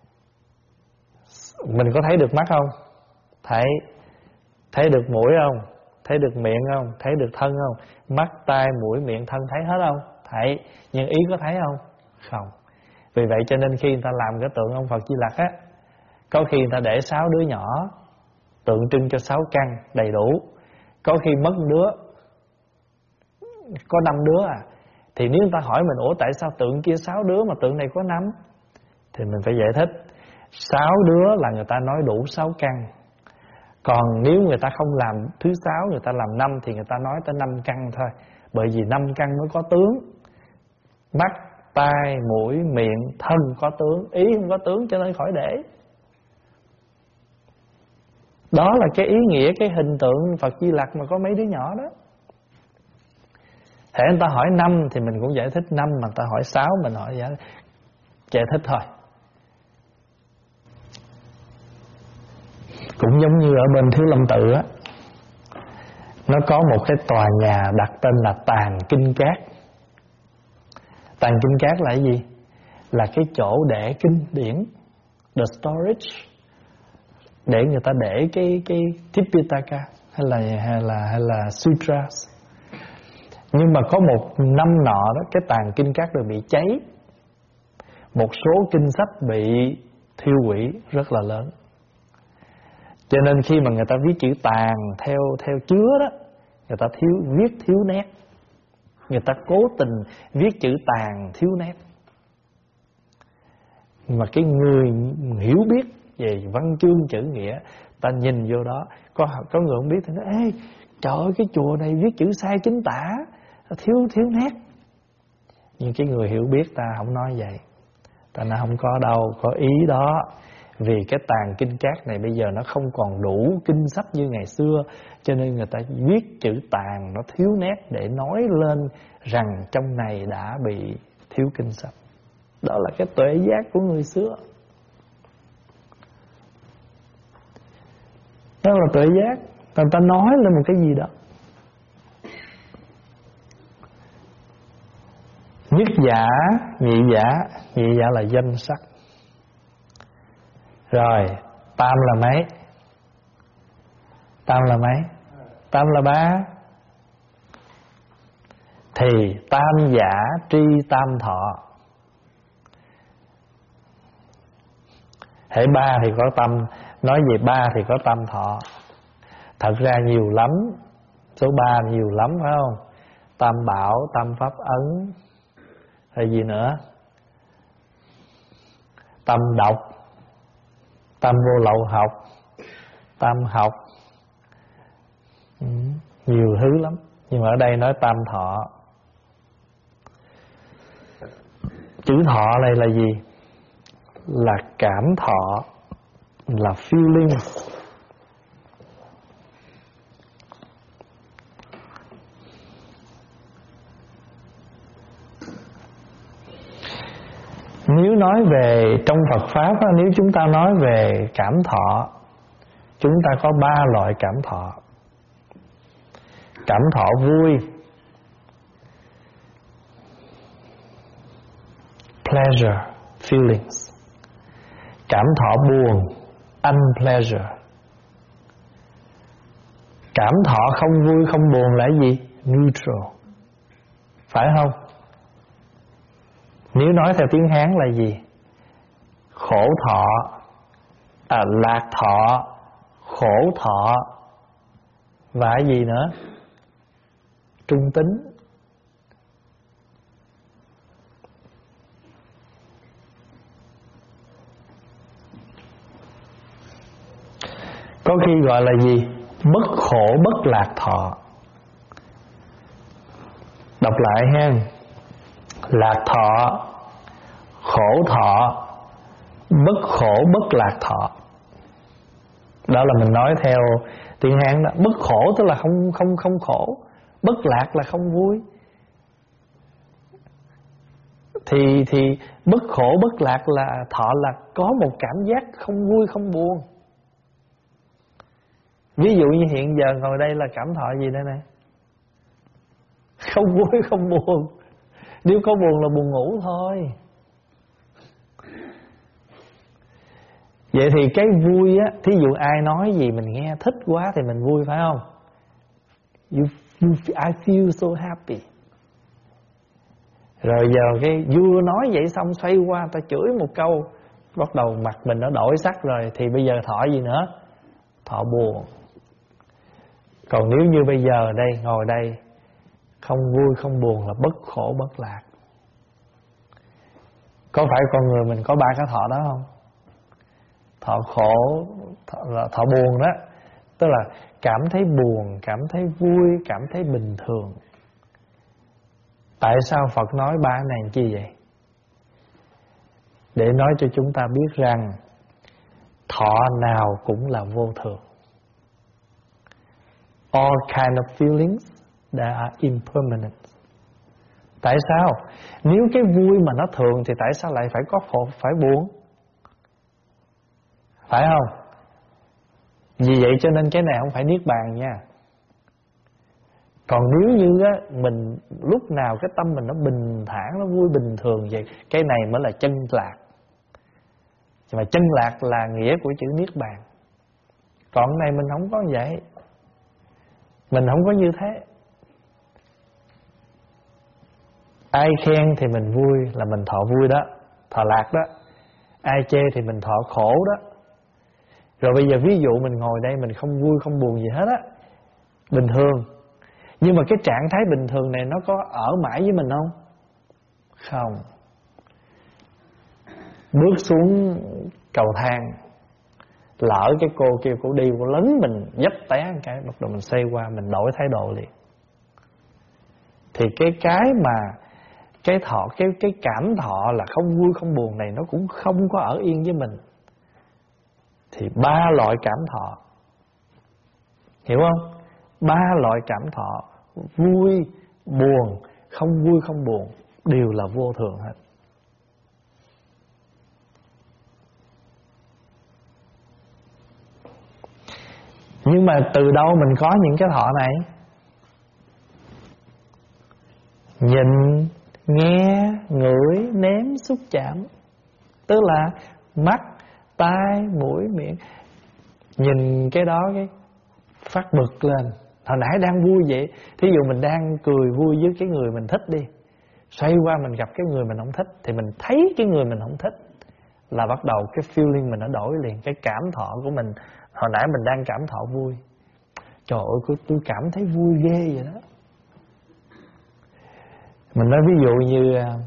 mình có thấy được mắt không? Thấy. Thấy được mũi không? Thấy được miệng không? Thấy được thân không? Mắt, tai, mũi, miệng, thân thấy hết không? Thấy. Nhưng ý có thấy không? Không. Vì vậy cho nên khi người ta làm cái tượng ông Phật Di Lặc á, có khi người ta để 6 đứa nhỏ tượng trưng cho 6 căn đầy đủ. Có khi mất đứa, có 5 đứa à. Thì nếu người ta hỏi mình, ủa tại sao tượng kia 6 đứa mà tượng này có 5? Thì mình phải giải thích 6 đứa là người ta nói đủ 6 căn. Còn nếu người ta không làm thứ 6, người ta làm 5 thì người ta nói tới 5 căn thôi. Bởi vì 5 căn mới có tướng. Mắt, tai, mũi, miệng, thân có tướng, ý không có tướng, cho nên khỏi để. Đó là cái ý nghĩa cái hình tượng Phật Di Lặc mà có mấy đứa nhỏ đó. Thế người ta hỏi 5 thì mình cũng giải thích 5, mà người ta hỏi 6 mình hỏi giải thích thôi. Cũng giống như ở bên Thiếu Lâm Tự á, nó có một cái tòa nhà đặt tên là Tàng Kinh Cát. Tàng Kinh Cát là cái gì? Là cái chỗ để kinh điển, the storage, để người ta để cái Tipitaka hay là sutras. Nhưng mà có một năm nọ đó, cái Tàng Kinh Cát đều bị cháy, một số kinh sách bị thiêu hủy rất là lớn. Cho nên khi mà người ta viết chữ tàng theo chứa đó, người ta viết thiếu nét. Người ta cố tình viết chữ tàng thiếu nét. Mà cái người hiểu biết về văn chương chữ nghĩa, ta nhìn vô đó, có người không biết thì nói: ê, trời ơi, cái chùa này viết chữ sai chính tả, thiếu nét. Nhưng cái người hiểu biết ta không nói vậy. Ta nói không có đâu, có ý đó. Vì cái Tàng Kinh Cát này bây giờ nó không còn đủ kinh sách như ngày xưa, cho nên người ta viết chữ tàng nó thiếu nét để nói lên rằng trong này đã bị thiếu kinh sách. Đó là cái tuệ giác của người xưa. Đó là tuệ giác. Người ta nói lên một cái gì đó. Nhất Nhất giả, nhị giả là danh sắc. Rồi tam là mấy? Tam là mấy? Tam là ba. Thì tam giả tri tam thọ. Hễ ba thì có tâm. Nói về ba thì có tam thọ. Thật ra nhiều lắm. Số 3 nhiều lắm phải không? Tam bảo, tam pháp ấn, hay gì nữa? Tam độc, tam vô lậu học, tam học, nhiều thứ lắm. Nhưng mà ở đây nói tam thọ. Chữ thọ này là gì? Là cảm thọ, là feeling. Nếu nói về trong Phật Pháp, nếu chúng ta nói về cảm thọ, chúng ta có 3 loại cảm thọ. Cảm thọ vui, pleasure, feelings. Cảm thọ buồn, unpleasure. Cảm thọ không vui không buồn là gì? Neutral. Phải không? Nếu nói theo tiếng Hán là gì? Khổ thọ, lạc thọ, khổ thọ, và gì nữa? Trung tính. Có khi gọi là gì? Bất khổ bất lạc thọ. Đọc lại ha. Lạc thọ, khổ thọ, bất khổ bất lạc thọ. Đó là mình nói theo tiếng Hán đó. Bất khổ tức là không khổ, bất lạc là không vui. Thì bất khổ bất lạc là thọ là có một cảm giác không vui không buồn. Ví dụ như hiện giờ ngồi đây là cảm thọ gì đây này? Không vui không buồn. Nếu có buồn là buồn ngủ thôi. Vậy thì cái vui á, thí dụ ai nói gì mình nghe thích quá thì mình vui phải không? I feel so happy. Rồi giờ cái vừa nói vậy xong xoay qua ta chửi một câu, bắt đầu mặt mình nó đổi sắc rồi. Thì bây giờ thọ gì nữa? Thọ buồn. Còn nếu như bây giờ đây, ngồi đây, không vui không buồn là bất khổ bất lạc. Có phải con người mình có 3 cái thọ đó không? Thọ khổ, thọ buồn đó. Tức là cảm thấy buồn, cảm thấy vui, cảm thấy bình thường. Tại sao Phật nói 3 này chi vậy? Để nói cho chúng ta biết rằng thọ nào cũng là vô thường. All kind of feelings that are impermanent. Tại sao? Nếu cái vui mà nó thường thì tại sao lại phải có khổ, phải buồn? Phải không? Vì vậy cho nên cái này không phải niết bàn nha. Còn nếu như á, mình lúc nào cái tâm mình nó bình thản, nó vui bình thường vậy, cái này mới là chân lạc. Mà chân lạc là nghĩa của chữ niết bàn. Còn cái này mình không có vậy. Mình không có như thế. Ai khen thì mình vui là mình thọ vui đó, thọ lạc đó. Ai chê thì mình thọ khổ đó. Rồi bây giờ ví dụ mình ngồi đây mình không vui không buồn gì hết á, bình thường. Nhưng mà cái trạng thái bình thường này nó có ở mãi với mình không? Không. Bước xuống cầu thang, lỡ cái cô kêu cô đi, cô lấn mình dấp té một cái, bắt đầu mình xoay qua mình đổi thái độ liền. Thì cái mà cái thọ, cái cảm thọ là không vui không buồn này nó cũng không có ở yên với mình. Thì 3 loại cảm thọ, hiểu không? 3 loại cảm thọ, vui, buồn, không vui không buồn, đều là vô thường hết. Nhưng mà từ đâu mình có những cái thọ này? Nhìn, nghe, ngửi, nếm, xúc chạm. Tức là mắt, tai, mũi, miệng. Nhìn cái đó cái phát bực lên. Hồi nãy đang vui vậy, thí dụ mình đang cười vui với cái người mình thích đi, xoay qua mình gặp cái người mình không thích, thì mình thấy cái người mình không thích là bắt đầu cái feeling mình nó đổi liền. Cái cảm thọ của mình, hồi nãy mình đang cảm thọ vui, trời ơi tôi cảm thấy vui ghê vậy đó. Mình nói ví dụ như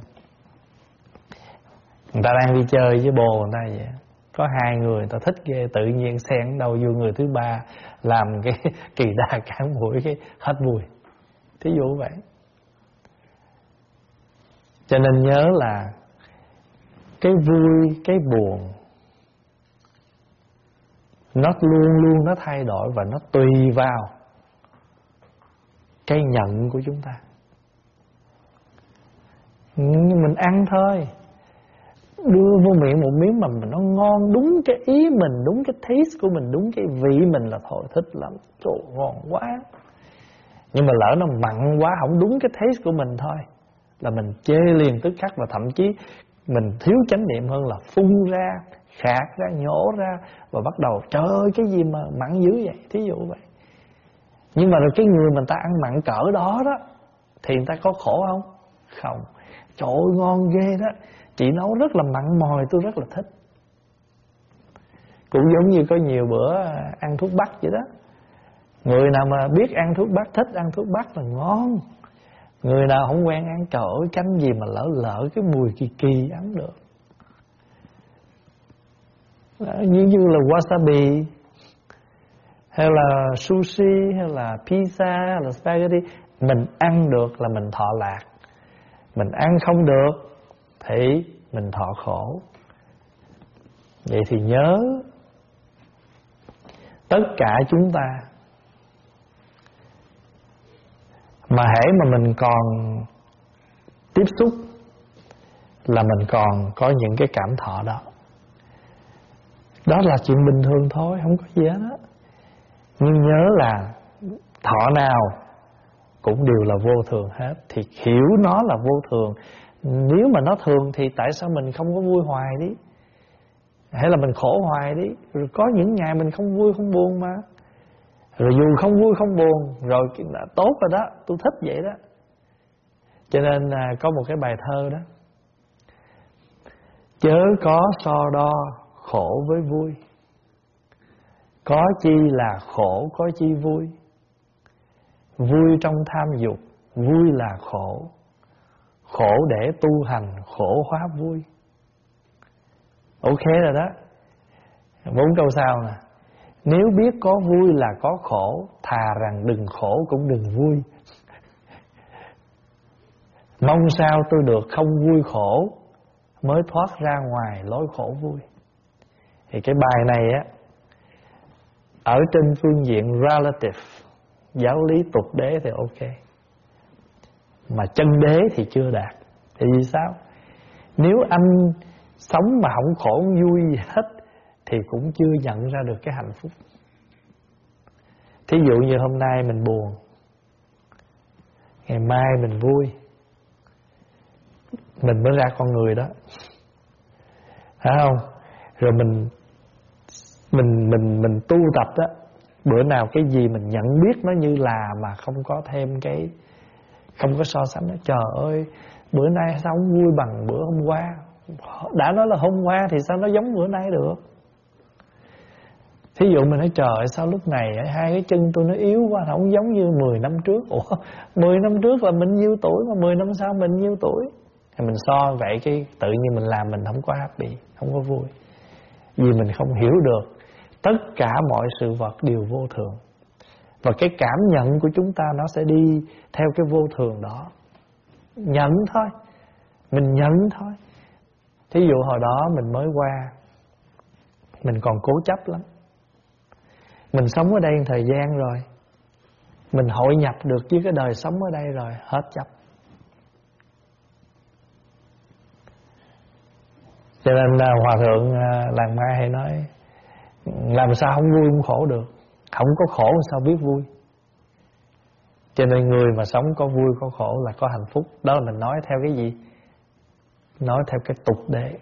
người ta đang đi chơi với bồ người ta vậy, có hai người ta thích ghê, tự nhiên xen đầu vô người thứ ba làm cái kỳ đà cản mũi, cái hết vui. Thí dụ vậy. Cho nên nhớ là cái vui, cái buồn nó luôn luôn nó thay đổi, và nó tùy vào cái nhận của chúng ta. Nhưng mình ăn thôi, đưa vô miệng một miếng mà nó ngon đúng cái ý mình, đúng cái taste của mình, đúng cái vị mình là thôi thích lắm, trời ngon quá. Nhưng mà lỡ nó mặn quá, không đúng cái taste của mình thôi là mình chê liền tức khắc, và thậm chí mình thiếu chánh niệm hơn là phun ra, khạc ra, nhổ ra, và bắt đầu trời ơi cái gì mà mặn dữ vậy, thí dụ vậy. Nhưng mà rồi cái người mình ta ăn mặn cỡ đó đó thì người ta có khổ không? Không. Trời ơi ngon ghê đó, chị nấu rất là mặn mòi, tôi rất là thích. Cũng giống như có nhiều bữa ăn thuốc bắc vậy đó. Người nào mà biết ăn thuốc bắc, thích ăn thuốc bắc là ngon. Người nào không quen ăn, trời ơi canh gì mà lỡ cái mùi kỳ kỳ ăn được. Như là wasabi, hay là sushi, hay là pizza, hay là spaghetti, mình ăn được là mình thọ lạc. Mình ăn không được thì mình thọ khổ. Vậy thì nhớ, tất cả chúng ta mà hễ mà mình còn tiếp xúc là mình còn có những cái cảm thọ đó. Đó là chuyện bình thường thôi, không có gì hết đó. Nhưng nhớ là thọ nào cũng đều là vô thường hết, thì hiểu nó là vô thường. Nếu mà nó thường thì tại sao mình không có vui hoài đi, hay là mình khổ hoài đi. Rồi có những ngày mình không vui không buồn mà, rồi dù không vui không buồn rồi là tốt rồi đó, tôi thích vậy đó. Cho nên có một cái bài thơ đó: chớ có so đo khổ với vui, có chi là khổ có chi vui. Vui trong tham dục, vui là khổ, khổ để tu hành, khổ hóa vui. Ok rồi đó. 4 câu sau nè: nếu biết có vui là có khổ, thà rằng đừng khổ cũng đừng vui. Mong sao tôi được không vui khổ, mới thoát ra ngoài lối khổ vui. Thì cái bài này á, ở trên phương diện relative, giáo lý tục đế thì ok, mà chân đế thì chưa đạt. Thì vì sao? Nếu anh sống mà không khổ không vui gì hết thì cũng chưa nhận ra được cái hạnh phúc. Thí dụ như hôm nay mình buồn, ngày mai mình vui, mình mới ra con người đó, phải không? Rồi mình tu tập đó, bữa nào cái gì mình nhận biết nó như là, mà không có thêm cái, không có so sánh đó. Trời ơi, bữa nay sao không vui bằng bữa hôm qua? Đã nói là hôm qua thì sao nó giống bữa nay được? Thí dụ mình nói trời ơi, sao lúc này hai cái chân tôi nó yếu quá, nó không giống như 10 năm trước. Ủa, 10 năm trước là mình nhiêu tuổi, mà 10 năm sau mình nhiêu tuổi? Thì mình so vậy cái tự nhiên mình làm mình không có happy, không có vui. Vì mình không hiểu được tất cả mọi sự vật đều vô thường, và cái cảm nhận của chúng ta nó sẽ đi theo cái vô thường đó. Nhận thôi, mình nhận thôi. Thí dụ hồi đó mình mới qua, mình còn cố chấp lắm. Mình sống ở đây một thời gian rồi, mình hội nhập được với cái đời sống ở đây rồi, hết chấp. Cho nên Hòa Thượng Làng Mai hay nói, làm sao không vui không khổ được, không có khổ sao biết vui. Cho nên người mà sống có vui có khổ là có hạnh phúc. Đó là mình nói theo cái gì? nói theo cái tục đế.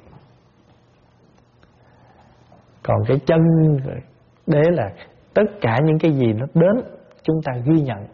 Còn cái chân đế là tất cả những cái gì nó đến chúng ta ghi nhận.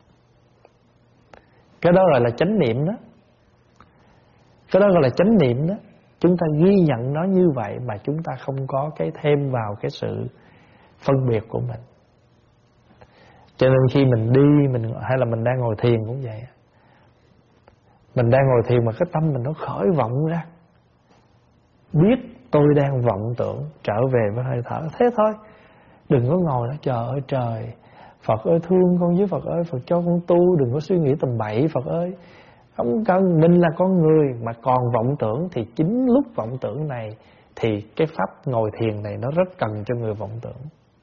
Cái đó gọi là chánh niệm đó. Cái đó gọi là chánh niệm đó. Chúng ta ghi nhận nó như vậy mà chúng ta không có cái thêm vào cái sự phân biệt của mình. Cho nên khi mình đi hay là mình đang ngồi thiền cũng vậy. Mình đang ngồi thiền mà cái tâm mình nó khởi vọng ra, biết tôi đang vọng tưởng, trở về với hơi thở. Thế thôi. Đừng có ngồi đó trời ơi trời, Phật ơi thương con với, Phật ơi Phật cho con tu. Đừng có suy nghĩ tầm bậy, Phật ơi. Không cần, mình là con người mà còn vọng tưởng. Thì chính lúc vọng tưởng này thì cái pháp ngồi thiền này nó rất cần cho người vọng tưởng.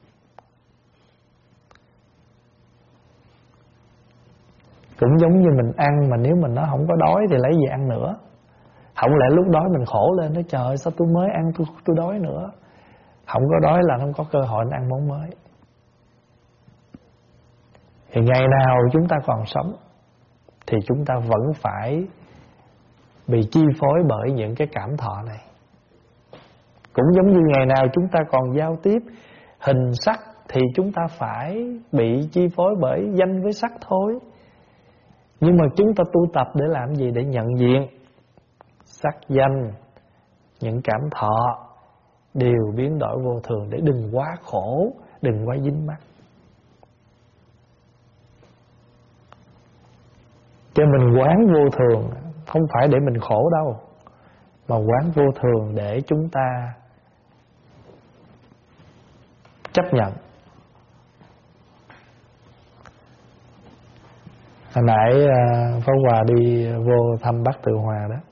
Cũng giống như mình ăn mà nếu mình nó không có đói thì lấy gì ăn nữa. Không lẽ lúc đói mình khổ lên nói trời ơi sao tôi mới ăn tôi đói nữa. Không có đói là không có cơ hội ăn món mới. Thì ngày nào chúng ta còn sống thì chúng ta vẫn phải bị chi phối bởi những cái cảm thọ này. Cũng giống như ngày nào chúng ta còn giao tiếp hình sắc thì chúng ta phải bị chi phối bởi danh với sắc thôi. Nhưng mà chúng ta tu tập để làm gì? Để nhận diện sắc danh, những cảm thọ đều biến đổi vô thường, để đừng quá khổ, đừng quá dính mắc. Cho mình quán vô thường không phải để mình khổ đâu, mà quán vô thường để chúng ta chấp nhận. Hồi nãy Pháp Hòa đi vô thăm bác Tự Hòa đó,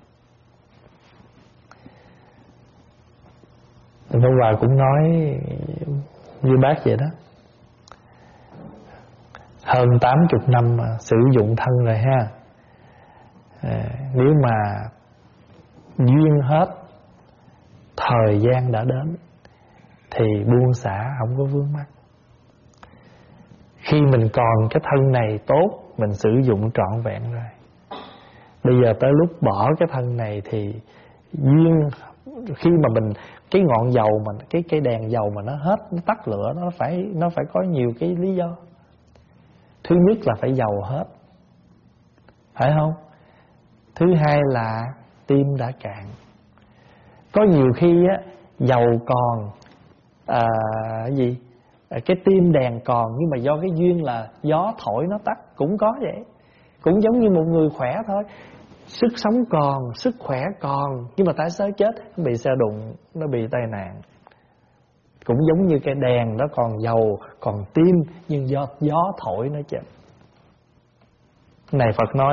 thì Pháp Hòa cũng nói như bác vậy đó. Hơn 80 năm mà sử dụng thân rồi ha. Nếu mà duyên hết, thời gian đã đến thì buông xả không có vướng mắc. Khi mình còn cái thân này tốt, mình sử dụng trọn vẹn rồi. Bây giờ tới lúc bỏ cái thân này thì duyên, khi mà mình cái ngọn dầu mà cái đèn dầu mà nó hết, nó tắt lửa, nó phải có nhiều cái lý do. Thứ nhất là phải dầu hết, phải không? Thứ hai là tim đã cạn. Có nhiều khi á dầu còn cái tim đèn còn, nhưng mà do cái duyên là gió thổi nó tắt. Cũng có vậy. Cũng giống như một người khỏe thôi, sức sống còn, sức khỏe còn, nhưng mà tại sao chết? Nó bị xe đụng, nó bị tai nạn. Cũng giống như cái đèn nó còn dầu, còn tim, nhưng do gió thổi nó chết. Này Phật nói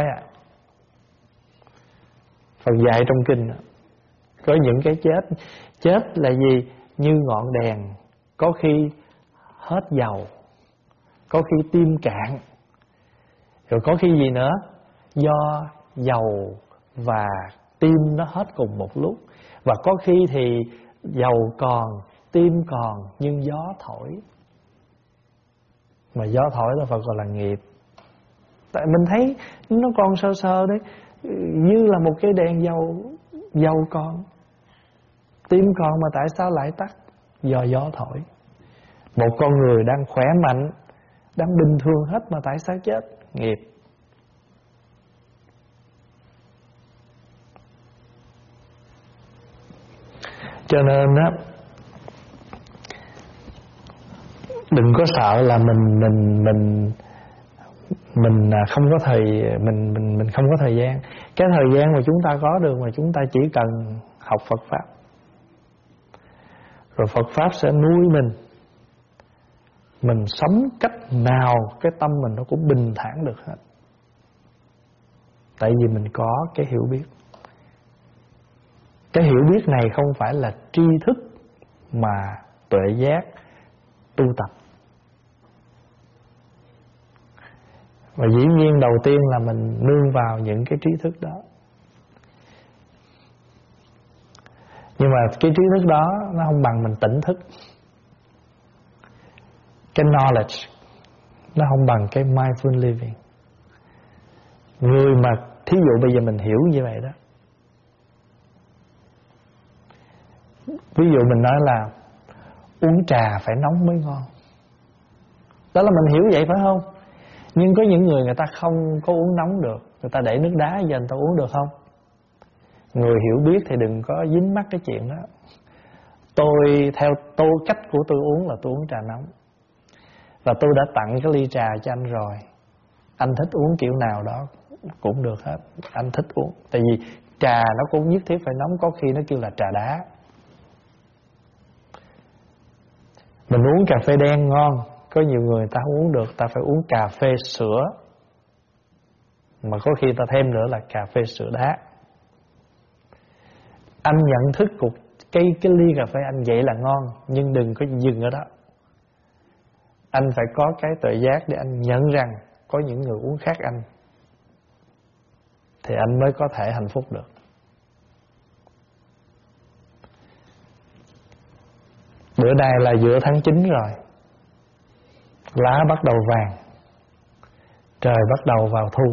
Phật dạy trong kinh có những cái chết là gì? Như ngọn đèn, có khi hết dầu, có khi tim cạn, rồi có khi gì nữa? Do dầu và tim nó hết cùng một lúc. Và có khi thì dầu còn, tim còn, nhưng gió thổi. Mà gió thổi là Phật gọi là nghiệp. Tại mình thấy nó còn sơ sơ đấy, như là một cái đèn dầu còn, tim còn, mà tại sao lại tắt? Do gió thổi. Một con người đang khỏe mạnh, đang bình thường hết, mà tại sao chết? Nghiệp. Cho nên á, đừng có sợ là mình không có mình không có thời gian. Cái thời gian mà chúng ta có được mà chúng ta chỉ cần học Phật pháp, rồi Phật pháp sẽ nuôi mình sống cách nào cái tâm mình nó cũng bình thản được hết. Tại vì mình có cái hiểu biết. Cái hiểu biết này không phải là tri thức, mà tuệ giác, tu tập. Và dĩ nhiên đầu tiên là mình nương vào những cái trí thức đó. Nhưng mà cái trí thức đó nó không bằng mình tỉnh thức. Cái knowledge nó không bằng cái mindful living. Người mà thí dụ bây giờ mình hiểu như vậy đó, Ví dụ mình nói là uống trà phải nóng mới ngon, đó là mình hiểu vậy phải không? Nhưng có những người ta không có uống nóng được, người ta để nước đá giờ người ta uống được không? Người hiểu biết thì đừng có dính mắc cái chuyện đó. Theo cách của tôi uống là tôi uống trà nóng. Và tôi đã tặng cái ly trà cho anh rồi. Anh thích uống kiểu nào đó cũng được hết, anh thích uống. Tại vì trà nó cũng nhất thiết phải nóng, có khi nó kêu là trà đá. Mình uống cà phê đen ngon, có nhiều người ta không uống được, ta phải uống cà phê sữa, mà có khi ta thêm nữa là cà phê sữa đá. Anh nhận thức của cái ly cà phê anh vậy là ngon, nhưng đừng có dừng ở đó. Anh phải có cái tuệ giác để anh nhận rằng có những người uống khác anh, thì anh mới có thể hạnh phúc được. Bữa nay là giữa tháng 9 rồi, lá bắt đầu vàng, trời bắt đầu vào thu.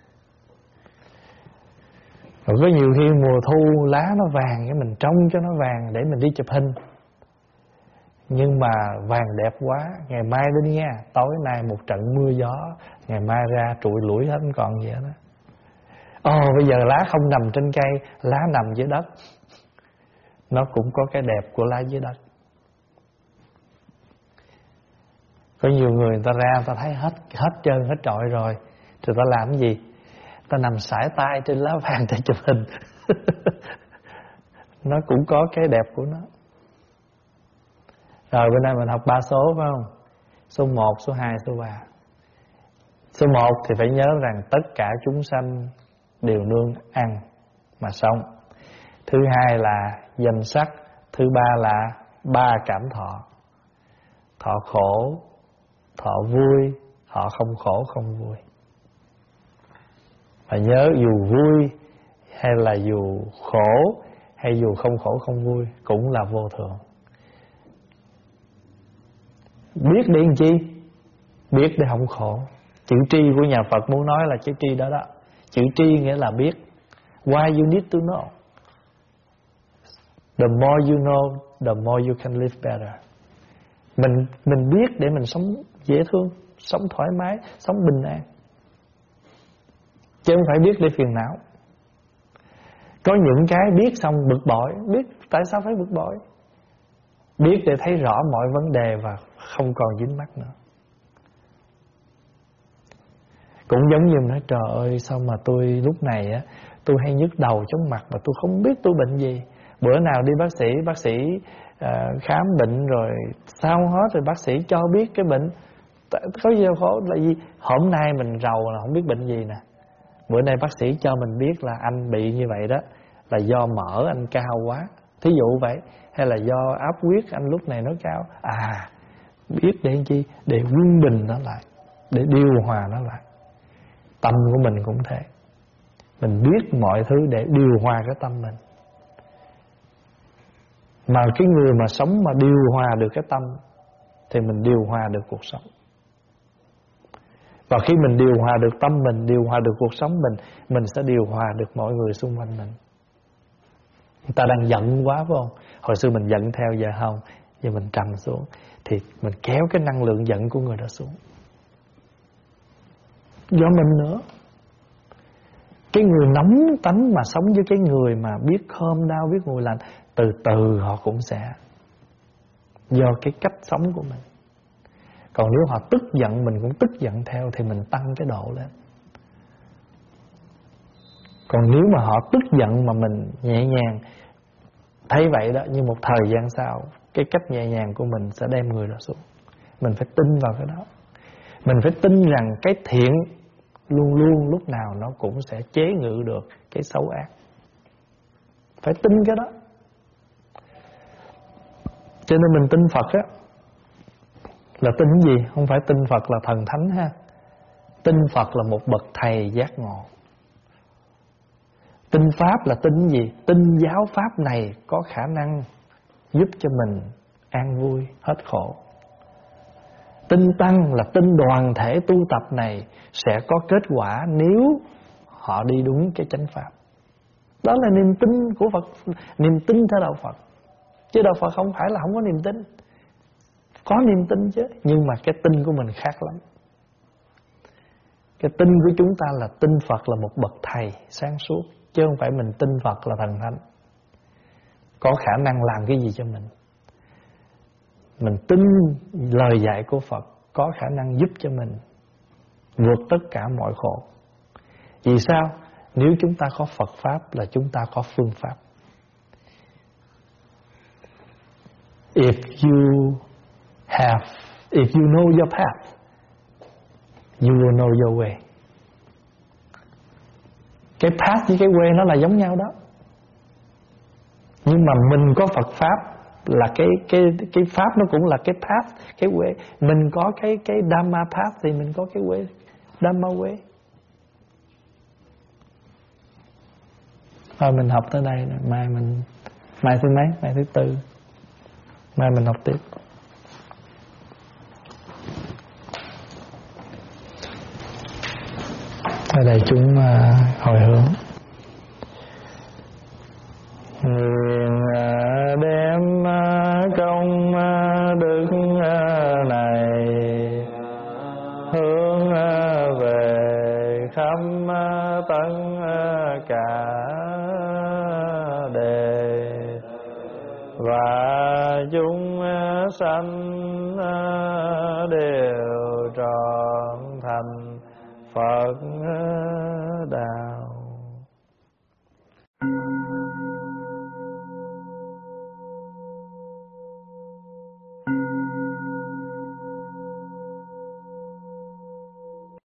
Rồi có nhiều khi mùa thu lá nó vàng, cái mình trông cho nó vàng để mình đi chụp hình. Nhưng mà vàng đẹp quá, ngày mai đến nha, tối nay một trận mưa gió, ngày mai ra trụi lủi hết, không còn gì hết đó. Bây giờ lá không nằm trên cây, lá nằm dưới đất. Nó cũng có cái đẹp của lá dưới đất. Có nhiều người ta ra, ta thấy hết trơn hết trọi rồi, thì ta làm cái gì? Ta nằm sải tay trên lá vàng để chụp hình. Nó cũng có cái đẹp của nó. Rồi bữa nay mình học 3 số phải không? Số 1, số 2, số 3. Số 1 thì phải nhớ rằng tất cả chúng sanh đều nương ăn mà sống. Thứ hai là danh sắc. Thứ ba là 3 cảm thọ. Thọ khổ, thọ vui, thọ không khổ không vui. Và nhớ dù vui hay là dù khổ hay dù không khổ không vui cũng là vô thường. Biết để làm chi? Biết để không khổ. Chữ tri của nhà Phật muốn nói là chữ tri đó đó. Chữ tri nghĩa là biết. Why you need to know? The more you know, the more you can live better. Mình biết để mình sống dễ thương, sống thoải mái, sống bình an, chứ không phải biết để phiền não. Có những cái biết xong bực bội. Biết tại sao phải bực bội? Biết để thấy rõ mọi vấn đề và không còn dính mắc nữa. Cũng giống như nói trời ơi, sao mà tôi lúc này á, tôi hay nhức đầu chóng mặt mà tôi không biết tôi bệnh gì. Bữa nào đi bác sĩ khám bệnh rồi sao hết, rồi bác sĩ cho biết cái bệnh. Có gì đâu khổ là gì? Hôm nay mình rầu là không biết bệnh gì nè, bữa nay bác sĩ cho mình biết là anh bị như vậy đó, là do mỡ anh cao quá, thí dụ vậy. Hay là do áp huyết anh lúc này nó cao. Biết để làm chi? Để quân bình nó lại, để điều hòa nó lại. Tâm của mình cũng thế. Mình biết mọi thứ để điều hòa cái tâm mình. Mà cái người mà sống mà điều hòa được cái tâm thì mình điều hòa được cuộc sống. Và khi mình điều hòa được tâm mình, điều hòa được cuộc sống mình sẽ điều hòa được mọi người xung quanh mình. Người ta đang giận quá phải không? Hồi xưa mình giận theo, giờ không. Giờ mình trầm xuống thì mình kéo cái năng lượng giận của người đó xuống. Do mình nữa. Cái người nóng tánh mà sống với cái người mà biết khom đau, biết nguội lạnh, từ từ họ cũng sẽ, do cái cách sống của mình. Còn nếu họ tức giận, mình cũng tức giận theo, thì mình tăng cái độ lên. Còn nếu mà họ tức giận mà mình nhẹ nhàng, thấy vậy đó, nhưng một thời gian sau, cái cách nhẹ nhàng của mình sẽ đem người đó xuống. Mình phải tin vào cái đó. Mình phải tin rằng cái thiện luôn luôn lúc nào nó cũng sẽ chế ngự được cái xấu ác. Phải tin cái đó. Cho nên mình tin Phật á, là tin cái gì? Không phải tin Phật là thần thánh ha. Tin Phật là một bậc thầy giác ngộ. Tin Pháp là tin cái gì? Tin giáo Pháp này có khả năng giúp cho mình an vui, hết khổ. Tin Tăng là tin đoàn thể tu tập này sẽ có kết quả nếu họ đi đúng cái chánh Pháp. Đó là niềm tin của Phật, niềm tin theo đạo Phật. Chứ đâu phải không phải là không có niềm tin. Có niềm tin chứ, nhưng mà cái tin của mình khác lắm. Cái tin của chúng ta là tin Phật là một bậc thầy sáng suốt, chứ không phải mình tin Phật là thần thánh, có khả năng làm cái gì cho mình. Mình tin lời dạy của Phật có khả năng giúp cho mình vượt tất cả mọi khổ. Vì sao? Nếu chúng ta có Phật Pháp là chúng ta có phương pháp. If you know your path, you will know your way. Cái path với cái way nó là giống nhau đó. Nhưng mà mình có Phật Pháp là cái pháp nó cũng là cái path, cái way. Mình có cái Dhamma path thì mình có cái way, Dhamma way. Thôi mình học tới đây, mai thứ mấy? Mai thứ tư. Mai mình học tiếp. Ở đây chúng hồi hướng. Nguyện đem công đức này hướng về khắp tất cả đề và chúng sanh đều